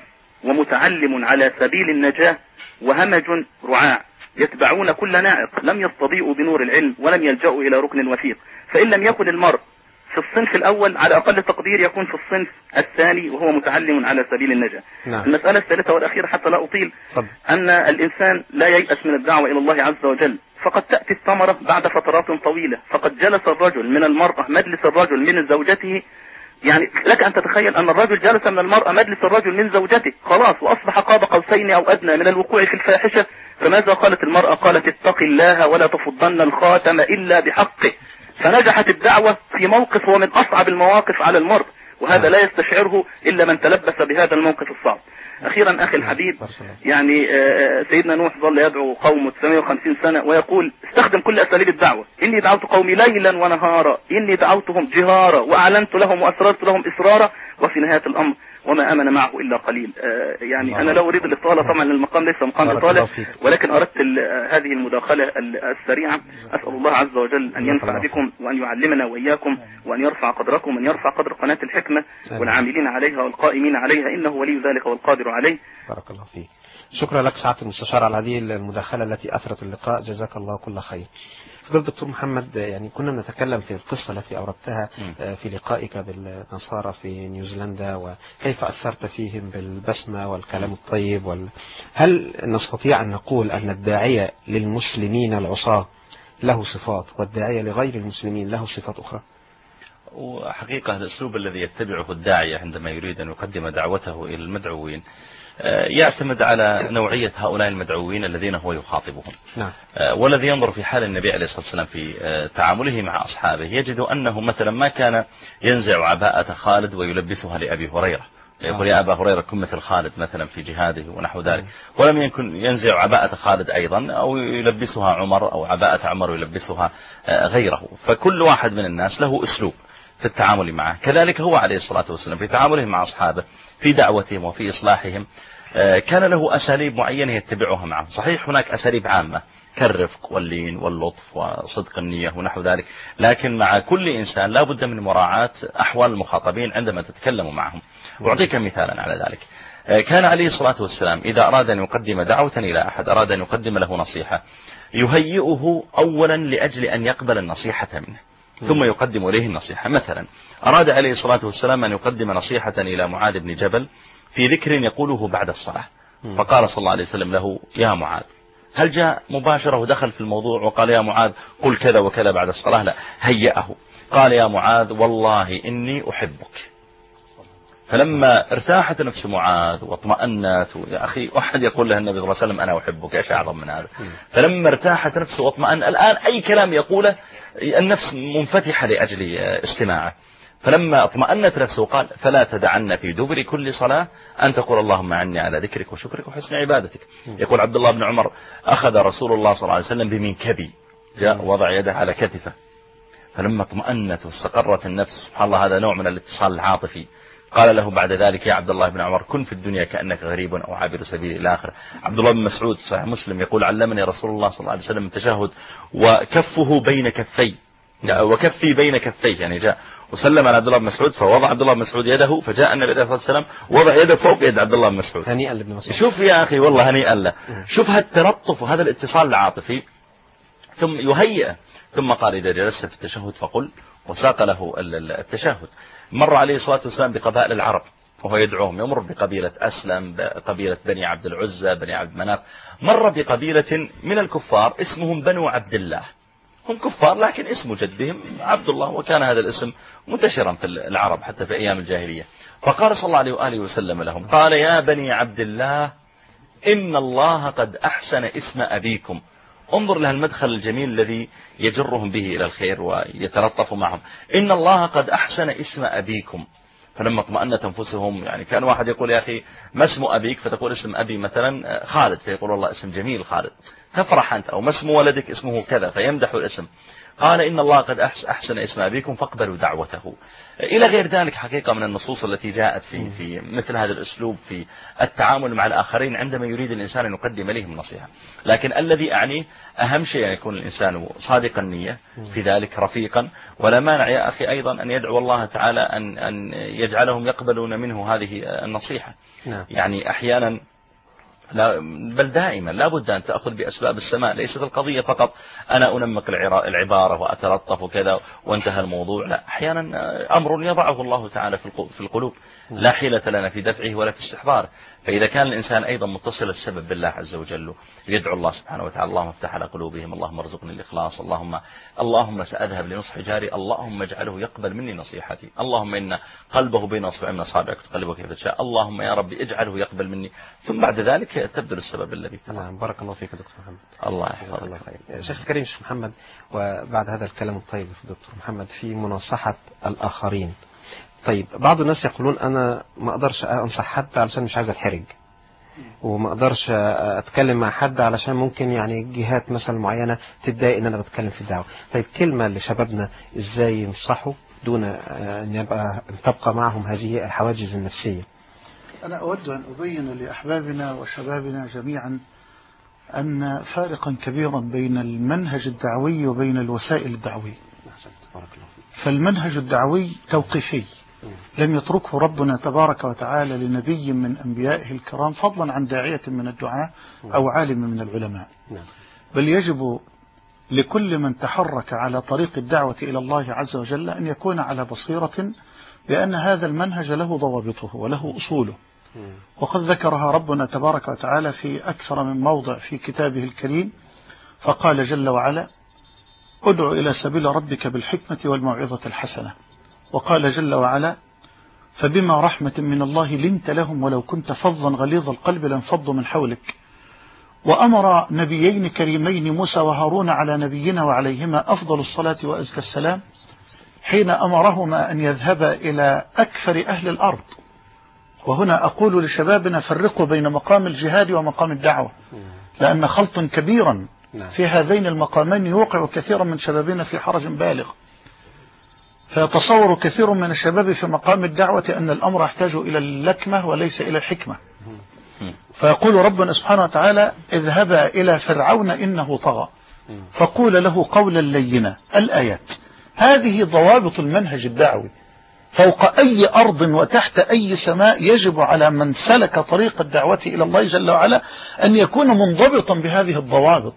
[SPEAKER 8] ومتعلم على سبيل النجاة وهمج رعاع يتبعون كل ناعق لم يستضيئوا بنور العلم ولم يلجأوا إلى ركن وثيق. فإن لم يكن المرء في الصنف الأول على أقل تقدير يكون في الصنف الثاني وهو متعلم على سبيل النجاة. نعم. المسألة الثالثة والأخيرة حتى لا أطيل طب. أن الإنسان لا ييأس من الدعوة إلى الله عز وجل، فقد تأتي الثمرة بعد فترات طويلة. فقد جلس الرجل من المرأة مجلس الرجل من زوجته، يعني لك أن تتخيل أن الرجل جلس من المرأة مجلس الرجل من زوجته خلاص وأصبح قاب قوسين أو أدنى من الوقوع في الفاحشة. فماذا قالت المرأة؟ قالت اتق الله ولا تفضن الخاتم إلا بحقه. فنجحت الدعوة في موقف هو من أصعب المواقف على المرء، وهذا لا يستشعره إلا من تلبس بهذا الموقف الصعب. أخيرا أخي الحبيب، يعني سيدنا نوح ظل يدعو قومه تسعمائة وخمسين سنة ويقول استخدم كل أساليب الدعوة. إني دعوت قومي ليلا ونهارا إني دعوتهم جهارا وأعلنت لهم وأسررت لهم إسرارا وفي نهاية الأمر وما آمن معه إلا قليل. آه يعني أنا لا أريد الإطالة، طبعا المقام ليس مقام إطالة، ولكن أردت هذه المداخلة السريعة. أسأل الله عز وجل أن ينفع بكم وأن يعلمنا وإياكم وأن يرفع قدركم وأن يرفع قدر قناة الحكمة والعاملين عليها والقائمين عليها، إنه ولي ذلك والقادر عليه.
[SPEAKER 3] بارك الله فيك. شكرا لك سعادة المستشار على هذه المداخلة التي أثرت اللقاء، جزاك الله كل خير. فضل دكتور محمد، يعني كنا نتكلم في القصة التي أوردتها في لقائك بالنصارى في نيوزيلندا وكيف أثرت فيهم بالبسمة والكلام الطيب وال... هل نستطيع أن نقول أن الداعية للمسلمين العصاة له صفات والداعية لغير المسلمين له صفات أخرى؟
[SPEAKER 1] وحقيقة الأسلوب الذي يتبعه الداعية عندما يريد أن يقدم دعوته إلى المدعوين يعتمد على نوعية هؤلاء المدعوين الذين هو يخاطبهم. نعم. والذي ينظر في حال النبي عليه الصلاة والسلام في تعامله مع أصحابه يجد أنه مثلا ما كان ينزع عباءة خالد ويلبسها لأبي هريرة، يقول يا أبا هريرة كن مثل خالد مثلا في جهاده ونحو ذلك، ولم يكن ينزع عباءة خالد أيضا أو يلبسها عمر أو عباءة عمر ويلبسها غيره. فكل واحد من الناس له أسلوب في التعامل معه. كذلك هو عليه الصلاة والسلام في تعامله مع أصحابه في دعوتهم وفي إصلاحهم كان له أساليب معينة يتبعها معهم. صحيح هناك أساليب عامة كالرفق واللين واللطف وصدق النية ونحو ذلك، لكن مع كل إنسان لا بد من مراعاة أحوال المخاطبين عندما تتكلم معهم. وأعطيك مثالا على ذلك. كان عليه الصلاة والسلام إذا أراد أن يقدم دعوة إلى أحد، أراد أن يقدم له نصيحة، يهيئه أولا لأجل أن يقبل النصيحة منه ثم يقدم إليه النصيحة. مثلا أراد عليه الصلاة والسلام أن يقدم نصيحة إلى معاذ بن جبل في ذكر يقوله بعد الصلاة، فقال صلى الله عليه وسلم له يا معاذ. هل جاء مباشرة ودخل في الموضوع وقال يا معاذ قل كذا وكذا بعد الصلاة؟ لا، هيأه. قال يا معاذ والله إني أحبك. فلما ارتاحت نفس معاذ واطمأنت، يا أخي أحد يقول له النبي صلى الله عليه وسلم أنا أحبك، إيش أعظم من هذا؟ فلما ارتاحت نفسه واطمأن الآن أي كلام يقوله النفس منفتحة لأجل استماعه. فلما اطمأنت نفسه قال فلا تدعن في دبر كل صلاة أن تقول اللهم عني على ذكرك وشكرك وحسن عبادتك. يقول عبد الله بن عمر أخذ رسول الله صلى الله عليه وسلم بمنكبي، جاء وضع يده على كتفه، فلما اطمأنت واستقرت النفس سبحان الله هذا نوع من الاتصال العاطفي، قال له بعد ذلك يا عبد الله بن عمر كن في الدنيا كأنك غريب أو عابر سبيل إلى آخره. عبد الله بن مسعود صحيح مسلم يقول علمني رسول الله صلى الله عليه وسلم التشهد وكفه بين كفي وكفي بين كفيه، يعني جاء وسلم على عبد الله بن مسعود فوضع عبد الله بن مسعود يده، فجاء النبي عليه الصلاة والسلام وضع يده فوق يد عبد الله بن مسعود.
[SPEAKER 3] هنيئا لابن مسعود.
[SPEAKER 1] شوف يا أخي والله هنيئا له، شوف هالتلطف وهذا الاتصال العاطفي. ثم يهيئ ثم قال إذا جلست في التشهد فقل، وساق له التشهد. مر عليه الصلاة والسلام بقبائل العرب وهو يدعوهم، يمر بقبيلة أسلم، بقبيلة بني عبد العزى، بني عبد مناف، مر بقبيلة من الكفار اسمهم بنو عبد الله، هم كفار لكن اسم جدهم عبد الله، وكان هذا الاسم منتشرا في العرب حتى في أيام الجاهلية. فقال صلى الله عليه وآله وسلم لهم قال يا بني عبد الله إن الله قد أحسن اسم أبيكم. انظر لها المدخل الجميل الذي يجرهم به إلى الخير ويتلطف معهم. إن الله قد أحسن اسم أبيكم. فلما اطمأنت أنفسهم، يعني كان واحد يقول يا أخي ما اسم أبيك، فتقول اسم أبي مثلا خالد، فيقول والله اسم جميل خالد، تفرح أنت. أو ما اسم ولدك، اسمه كذا، فيمدح الاسم. قال إن الله قد أحسن اسم أبيكم فاقبلوا دعوته، إلى غير ذلك حقيقة من النصوص التي جاءت في في مثل هذا الأسلوب في التعامل مع الآخرين عندما يريد الإنسان أن يقدم لهم نصيحة. لكن الذي أعنيه أهم شيء أن يكون الإنسان صادق النية في ذلك، رفيقا، ولا مانع يا أخي أيضا أن يدعو الله تعالى أن أن يجعلهم يقبلون منه هذه النصيحة. يعني أحيانا لا بل دائما لا بد أن تأخذ بأسباب السماء. ليست القضية فقط أنا أنمق العبارة وأتلطف وكذا وانتهى الموضوع، لا، أحيانا أمر يضعه الله تعالى في القلوب لا حيلة لنا في دفعه ولا في استحضاره. فإذا كان الإنسان أيضا متصل السبب بالله عز وجل يدعو الله سبحانه وتعالى اللهم افتح على قلوبهم، اللهم ارزقني الإخلاص، اللهم اللهم سأذهب لنصح جاري، اللهم اجعله يقبل مني نصيحتي، اللهم إن قلبه بين أصبع من أصابعك تقلبه كيف تشاء، اللهم يا ربي اجعله يقبل مني، ثم بعد ذلك تبذل السبب الذي تفعل.
[SPEAKER 3] نعم، بارك الله فيك دكتور محمد.
[SPEAKER 1] الله يحفظك. الله
[SPEAKER 3] خير. شيخ الكريم شيخ محمد، وبعد هذا الكلام الطيب دكتور محمد في مناصحة الآخرين، طيب بعض الناس يقولون أنا ما أقدرش أنصح حد علشان مش عايز الحرج، وما أقدرش أتكلم مع حد علشان ممكن يعني جهات مثلا معينة تتضايق إن أنا بتكلم في الدعوة. طيب كلمة لشبابنا إزاي ينصحوا دون أن يبقى أن تبقى معهم هذه الحواجز النفسية؟
[SPEAKER 7] أنا أود أن أبين لأحبابنا وشبابنا جميعا أن فارقا كبيرا بين المنهج الدعوي وبين الوسائل الدعوية. فالمنهج الدعوي توقيفي لم يتركه ربنا تبارك وتعالى لنبي من أنبيائه الكرام، فضلا عن داعية من الدعاة أو عالم من العلماء، بل يجب لكل من تحرك على طريق الدعوة إلى الله عز وجل أن يكون على بصيرة بأن هذا المنهج له ضوابطه وله أصوله، وقد ذكرها ربنا تبارك وتعالى في أكثر من موضع في كتابه الكريم، فقال جل وعلا ادع إلى سبيل ربك بالحكمة والموعظة الحسنة، وقال جل وعلا فبما رحمة من الله لنت لهم ولو كنت فظا غليظ القلب لانفضوا من حولك. وأمر نبيين كريمين موسى وهارون على نبينا وعليهما أفضل الصلاة وأزكى السلام حين أمرهما أن يذهبا إلى أكثر أهل الأرض. وهنا أقول لشبابنا فرقوا بين مقام الجهاد ومقام الدعوة، لأن خلط كبيرا في هذين المقامين يوقع كثيرا من شبابنا في حرج بالغ، فيتصور كثير من الشباب في مقام الدعوة أن الأمر يحتاج إلى اللكمة وليس إلى الحكمة، فيقول ربنا سبحانه وتعالى اذهبا إلى فرعون إنه طغى فقول له قولا لينا الآيات. هذه ضوابط المنهج الدعوي، فوق أي أرض وتحت أي سماء يجب على من سلك طريق الدعوة إلى الله جل وعلا أن يكون منضبطا بهذه الضوابط.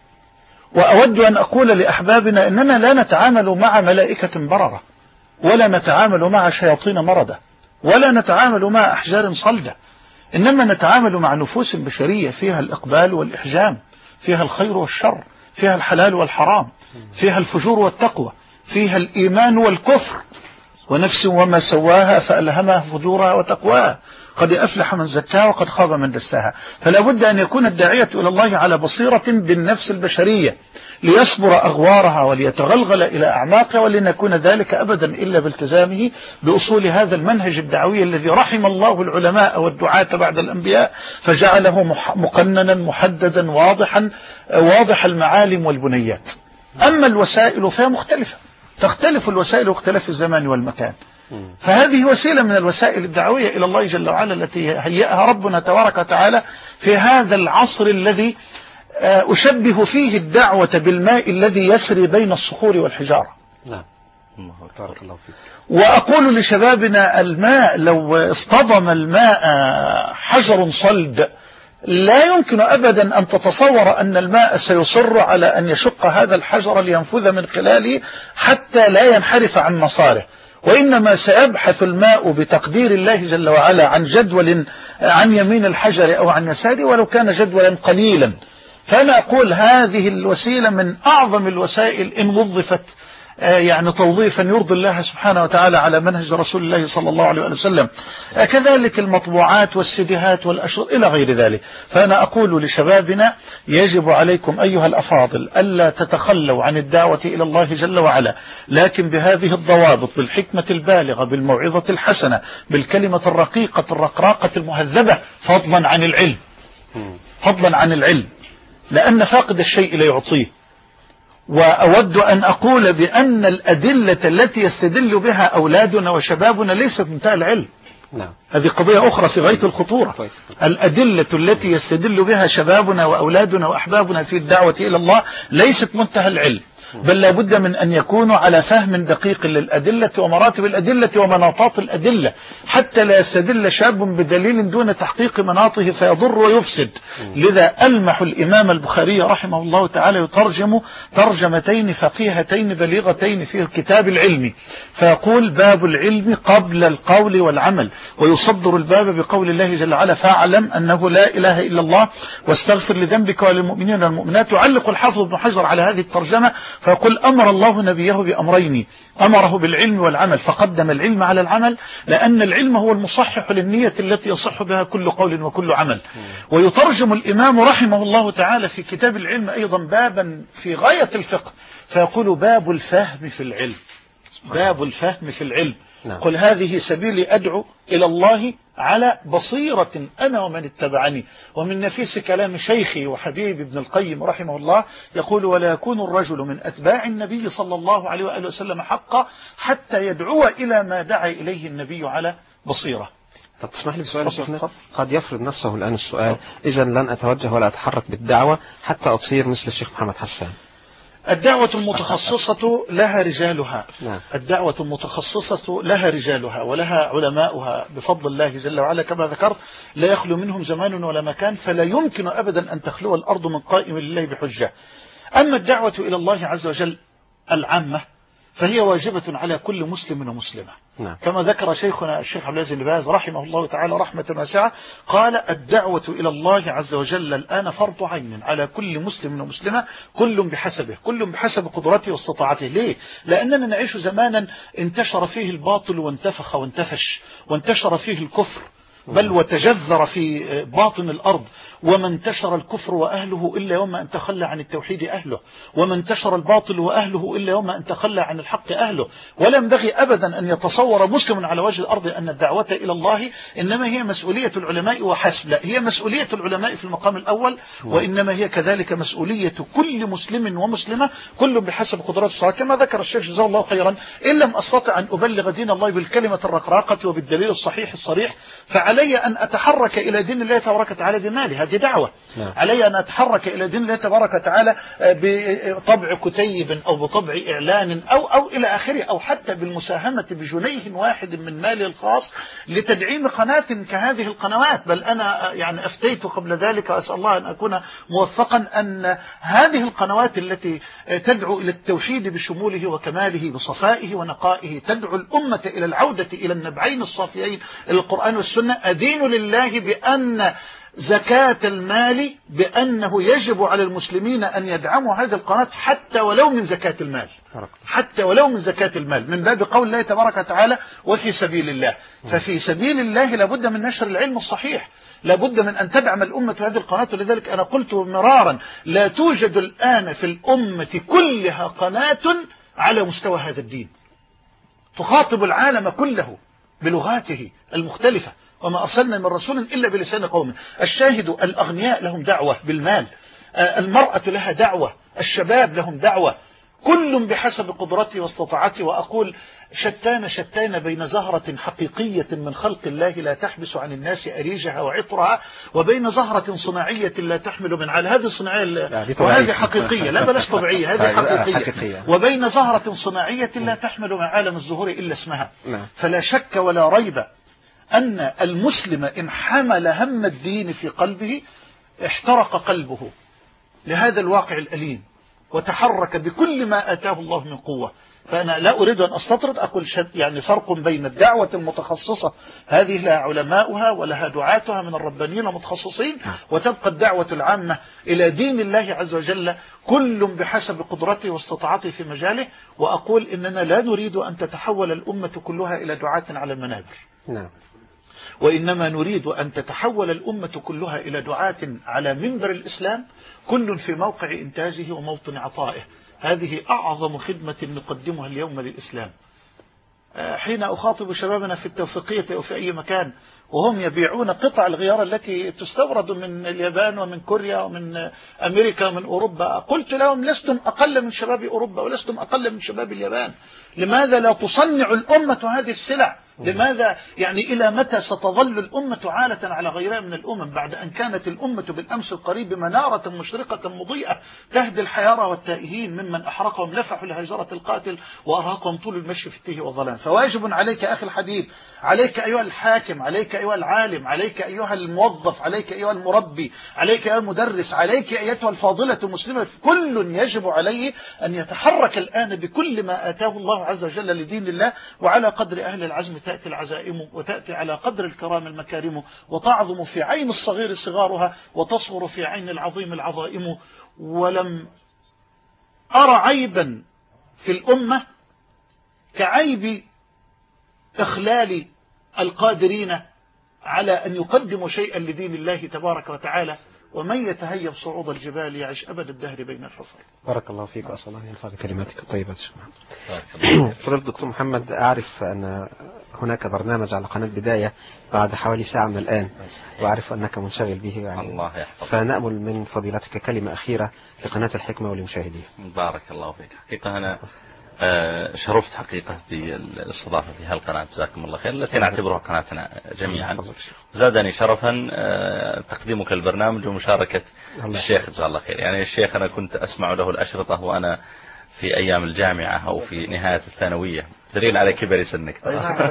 [SPEAKER 7] وأود أن أقول لأحبابنا أننا لا نتعامل مع ملائكة بررة، ولا نتعامل مع شياطين مردة، ولا نتعامل مع أحجار صلدة، إنما نتعامل مع نفوس بشرية فيها الإقبال والإحجام، فيها الخير والشر، فيها الحلال والحرام، فيها الفجور والتقوى، فيها الإيمان والكفر. ونفس وما سواها فألهمها فجورها وتقواها قد أفلح من زكاها وقد خاب من دساها. فلا بد أن يكون الداعية إلى الله على بصيرة بالنفس البشرية ليصبر أغوارها وليتغلغل إلى أعماقها، ولن يكون ذلك أبدا إلا بالتزامه بأصول هذا المنهج الدعوي الذي رحم الله العلماء والدعاة بعد الأنبياء فجعله مقننا محددا واضحا واضح المعالم والبنيات. أما الوسائل فهي مختلفة، تختلف الوسائل واختلاف الزمان والمكان، فهذه وسيلة من الوسائل الدعوية إلى الله جل وعلا التي هيئها ربنا تبارك وتعالى في هذا العصر الذي أشبه فيه الدعوة بالماء الذي يسري بين الصخور والحجارة.
[SPEAKER 3] نعم. بارك الله فيك.
[SPEAKER 7] وأقول لشبابنا الماء لو اصطدم الماء حجر صلد لا يمكن أبدا أن تتصور أن الماء سيصر على أن يشق هذا الحجر لينفذ من خلاله حتى لا ينحرف عن مساره، وإنما سيبحث الماء بتقدير الله جل وعلا عن جدول عن يمين الحجر أو عن يساره ولو كان جدولا قليلا. فأنا أقول هذه الوسيلة من أعظم الوسائل إن وظفت يعني توظيفا يرضي الله سبحانه وتعالى على منهج رسول الله صلى الله عليه وسلم. كذلك المطبوعات والسيديهات والأشرطة إلى غير ذلك. فأنا أقول لشبابنا يجب عليكم أيها الأفاضل ألا تتخلوا عن الدعوة إلى الله جل وعلا، لكن بهذه الضوابط، بالحكمة البالغة، بالموعظة الحسنة، بالكلمة الرقيقة الرقراقة المهذبة، فضلا عن العلم، فضلا عن العلم، لأن فاقد الشيء لا يعطيه، وأود أن أقول بأن الأدلة التي يستدل بها أولادنا وشبابنا ليست منتهى العلم.
[SPEAKER 3] نعم.
[SPEAKER 7] هذه قضية أخرى في غاية الخطورة. الأدلة التي يستدل بها شبابنا وأولادنا وأحبابنا في الدعوة إلى الله ليست منتهى العلم، بل لابد من أن يكونوا على فهم دقيق للأدلة ومراتب الأدلة ومناطات الأدلة، حتى لا يستدل شاب بدليل دون تحقيق مناطه فيضر ويفسد. لذا ألمح الإمام البخاري رحمه الله تعالى يترجم ترجمتين فقيهتين بليغتين في الكتاب العلمي، فيقول باب العلم قبل القول والعمل، ويصدر الباب بقول الله جل وعلا فاعلم أنه لا إله إلا الله واستغفر لذنبك وللمؤمنين والمؤمنات. يعلق الحافظ ابن حجر على هذه الترجمة فيقول أمر الله نبيه بأمرين، أمره بالعلم والعمل، فقدم العلم على العمل، لأن العلم هو المصحح للنية التي يصح بها كل قول وكل عمل. ويترجم الإمام رحمه الله تعالى في كتاب العلم أيضا بابا في غاية الفقه، فيقول باب الفهم في العلم، باب الفهم في العلم. قل هذه سبيلي أدعو إلى الله على بصيرة أنا ومن اتبعني. ومن نفيس كلام شيخي وحبيبي ابن القيم رحمه الله يقول ولا يكون الرجل من أتباع النبي صلى الله عليه وآله وسلم حقا حتى يدعو إلى ما دعا إليه النبي على بصيرة.
[SPEAKER 3] طب تسمح لي بسؤال شيخنا؟ قد يفرض نفسه الآن السؤال، إذا لن أتوجه ولا أتحرك بالدعوة حتى أصير مثل الشيخ محمد حسان.
[SPEAKER 7] الدعوة المتخصصة لها رجالها. الدعوة المتخصصة لها رجالها ولها علماؤها بفضل الله جل وعلا، كما ذكرت لا يخلو منهم زمان ولا مكان، فلا يمكن أبدا أن تخلو الأرض من قائم لله بحجة. أما الدعوة إلى الله عز وجل العامة فهي واجبة على كل مسلم ومسلمة. نعم. كما ذكر شيخنا الشيخ عبد العزيز بن باز رحمه الله تعالى رحمة واسعة، قال الدعوة إلى الله عز وجل الآن فرض عين على كل مسلم ومسلمة، كل بحسبه، كل بحسب قدرته واستطاعته. ليه؟ لأننا نعيش زمانا انتشر فيه الباطل وانتفخ وانتفش، وانتشر فيه الكفر بل وتجذر في باطن الأرض، وما انتشر الكفر وأهله إلا يوم أن تخلى عن التوحيد أهله، وما انتشر الباطل وأهله إلا يوم أن تخلى عن الحق أهله. ولا ينبغي أبدا أن يتصور مسلم على وجه الأرض أن الدعوة إلى الله إنما هي مسؤولية العلماء وحسب، لا، هي مسؤولية العلماء في المقام الأول، وإنما هي كذلك مسؤولية كل مسلم ومسلمة، كل بحسب قدرات الصلاة. كما ذكر الشيخ جزاه الله خيرا، إن لم أستطع أن أبلغ دين الله بالكلمة الرقراقة وبالدليل الصحيح الصريح فعلي أن أتحرك إلى دين الله تبارك وتعالى بمالي، هذه دعوة. نعم. علي أن أتحرك إلى دين الله تبارك وتعالى بطبع كتيب أو بطبع إعلان أو أو إلى آخره، أو حتى بالمساهمة بجنيه واحد من مالي الخاص لتدعيم قناة كهذه القنوات. بل أنا يعني أفتيت قبل ذلك وأسأل الله أن أكون موفقا أن هذه القنوات التي تدعو إلى التوحيد بشموله وكماله بصفائه ونقائه، تدعو الأمة إلى العودة إلى النبعين الصافيين القرآن والسنة، أدين لله بأن زكاة المال بأنه يجب على المسلمين أن يدعموا هذه القناة حتى ولو من زكاة المال، حتى ولو من زكاة المال، من باب قول الله تبارك وتعالى وفي سبيل الله. ففي سبيل الله لابد من نشر العلم الصحيح، لابد من أن تدعم الأمة هذه القناة. ولذلك أنا قلت مرارا لا توجد الآن في الأمة كلها قناة على مستوى هذا الدين تخاطب العالم كله بلغاته المختلفة، وما أرسلنا من رسول إلا بلسان قومه. الشاهد الأغنياء لهم دعوة بالمال، المرأة لها دعوة، الشباب لهم دعوة، كل بحسب قدرته واستطاعته. وأقول شتان شتان بين زهرة حقيقية من خلق الله لا تحبس عن الناس أريجها وعطرها، وبين زهرة صناعية لا تحمل من عال. هذه صناعية وهذه حقيقية، لا بلاش طبيعية، هذه حقيقية. وبين زهرة صناعية لا تحمل من عالم الزهور إلا اسمها. فلا شك ولا ريب أن المسلم إن حمل هم الدين في قلبه احترق قلبه لهذا الواقع الأليم وتحرك بكل ما آتاه الله من قوة. فأنا لا أريد أن أستطرد، أقول يعني فرق بين الدعوة المتخصصة هذه لها علماؤها ولها دعاتها من الربانيين المتخصصين، وتبقى الدعوة العامة إلى دين الله عز وجل كل بحسب قدرته واستطاعته في مجاله. وأقول إننا لا نريد أن تتحول الأمة كلها إلى دعاة على المنابر، نعم، وإنما نريد أن تتحول الأمة كلها إلى دعاة على منبر الإسلام، كل في موقع إنتاجه وموطن عطائه. هذه أعظم خدمة نقدمها اليوم للإسلام. حين أخاطب شبابنا في التوفيقية أو في أي مكان وهم يبيعون قطع الغيار التي تستورد من اليابان ومن كوريا ومن أمريكا ومن أوروبا، قلت لهم لستم أقل من شباب أوروبا ولستم أقل من شباب اليابان، لماذا لا تصنع الأمة هذه السلع؟ لماذا يعني إلى متى ستظل الأمة عالة على غيرها من الأمم بعد أن كانت الأمة بالأمس القريب منارة مشرقة مضيئة تهدي الحيارى والتائهين ممن أحرقهم لفحوا لهجرة القاتل وأرهقهم طول المشي في التيه والظلام. فواجب عليك أخي الحبيب، عليك أيها الحاكم، عليك أيها العالم، عليك أيها الموظف، عليك أيها المربي، عليك أيها المدرس، عليك أيتها الفاضلة المسلمة، كل يجب عليه أن يتحرك الآن بكل ما آتاه الله عز وجل لدين الله، وعلى قدر أهل العزم تأتي العزائم، وتأتي على قدر الكرام المكارم، وتعظم في عين الصغير صغارها، وتصغر في عين العظيم العظائم. ولم أرى عيبا في الأمة كعيب إخلال القادرين على أن يقدموا شيئا لدين الله تبارك وتعالى، ومن يتهيب صعود الجبال يعيش أبد الدهر بين الحفر.
[SPEAKER 3] بارك الله فيك وأسأل الله ينفع بكلماتك الطيبة. فضيلة الدكتور محمد، أعرف أن هناك برنامج على قناة بداية بعد حوالي ساعة من الآن، وأعرف أنك منشغل به يعني،
[SPEAKER 1] الله يحفظك.
[SPEAKER 3] فنأمل من فضيلتك كلمة أخيرة لقناة الحكمة ولمشاهديها.
[SPEAKER 1] بارك الله فيك. حقيقة أنا شرفت حقيقة بالاستضافة في هالقناة، جزاكم الله خير، التي نعتبرها قناتنا جميعا. زادني شرفا تقديمك البرنامج ومشاركة الشيخ، جزاه الله خير. يعني الشيخ أنا كنت أسمع له الأشرطة وأنا في أيام الجامعة أو في نهاية الثانوية، دليل على كبر سنك.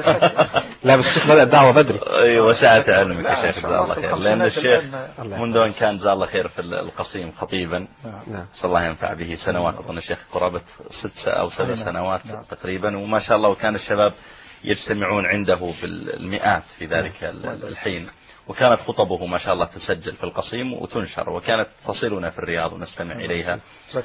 [SPEAKER 3] لا بس الشيخ بدأ الدعوة بدري.
[SPEAKER 1] أي وسعة علمك يا شيخ، جزاه الله خير. لأن الشيخ منذ أن كان جزاه الله خير في القصيم خطيبا، صلى الله ينفع به سنوات، أظن الشيخ قرابة ست أو سبع سنوات تقريبا، وما شاء الله وكان الشباب يجتمعون عنده بالمئات في ذلك الحين، وكانت خطبه ما شاء الله تسجل في القصيم وتنشر، وكانت تصلنا في الرياض ونستمع إليها،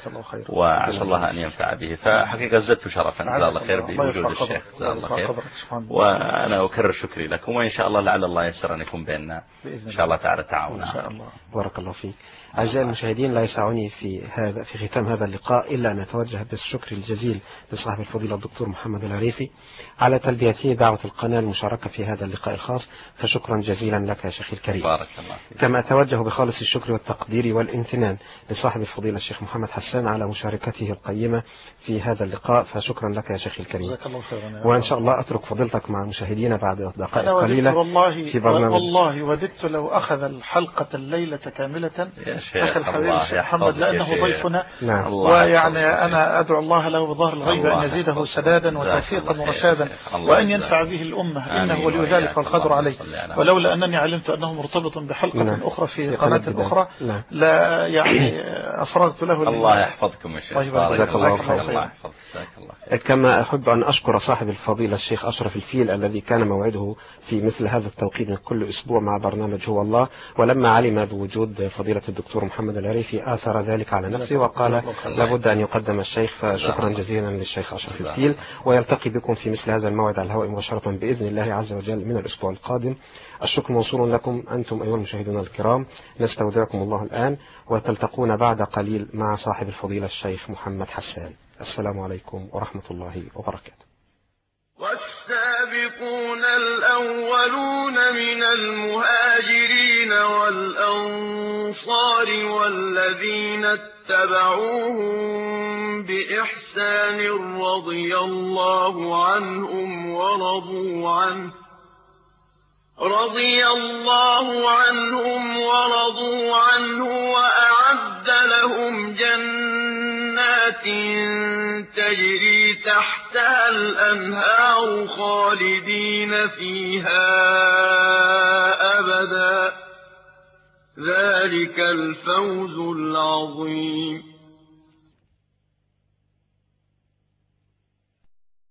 [SPEAKER 1] وعسى الله أن ينفع به. فحقيقة زدت شرفا، جزاه الله خير بوجود الشيخ، جزاه الله خير. وأنا أكرر شكري لكم، وإن شاء الله لعل الله يسر أن يكون بيننا إن شاء الله تعالى تعاون.
[SPEAKER 3] بارك الله فيك. أعزائي المشاهدين، لا يسعني في هذا في ختام هذا اللقاء إلا أن نتوجه بالشكر الجزيل لصاحب الفضيلة الدكتور محمد العريفي على تلبيته دعوة القناة المشاركة في هذا اللقاء الخاص، فشكرا جزيلا لك يا شيخي الكريم.
[SPEAKER 1] بارك الله فيك.
[SPEAKER 3] كما أتوجه بخالص الشكر والتقدير والامتنان لصاحب الفضيلة الشيخ محمد حسان على مشاركته القيمة في هذا اللقاء، فشكرا لك يا شيخي الكريم. وإن شاء الله أترك فضيلتك مع مشاهدينا بعد دقائق قليلة
[SPEAKER 7] والله
[SPEAKER 3] في برنامج.
[SPEAKER 7] والله وددت لو أخذ الحلقة الليلة كاملة أخي الحبيب الشيخ محمد، لأنه ضيفنا.
[SPEAKER 3] نعم.
[SPEAKER 7] ويعني أنا أدعو الله له بظهر الغيب أن يزيده سدادا وتوفيقا ورشادا، وأن ينفع به الأمة، إنه ولي ذلك والقدر عليه. ولولا أنني علمت أنه مرتبط بحلقة نعم. أخرى في قناة أخرى نعم. لا يعني أفرغت له.
[SPEAKER 1] الله يحفظكم يا شيخ.
[SPEAKER 3] جزاك الله خير. كما أحب أن أشكر صاحب الفضيلة الشيخ أشرف الفيل الذي كان موعده في مثل هذا التوقيت من كل أسبوع مع برنامج هو الله، ولما علم بوجود فضيلة الدكتور محمد العريفي آثر ذلك على نفسه وقال لابد أن يقدم الشيخ، فشكرا جزيلا للشيخ أشرف الفيل، ويلتقي بكم في مثل هذا الموعد على الهواء مباشرة بإذن الله عز وجل من الأسبوع القادم. الشكر موصول لكم أنتم أيها المشاهدون الكرام، نستودعكم الله الآن، وتلتقون بعد قليل مع صاحب الفضيلة الشيخ محمد حسان. السلام عليكم ورحمة الله وبركاته.
[SPEAKER 2] والسابقون الأولون من المهاجرين والأنصار والذين اتبعوهم بإحسان رضي الله عنهم ورضوا عنه رضي الله عنهم ورضوا عنه وأعد لهم جنات تجري تحتها الأنهار خالدين فيها أبدا ذلك الفوز العظيم.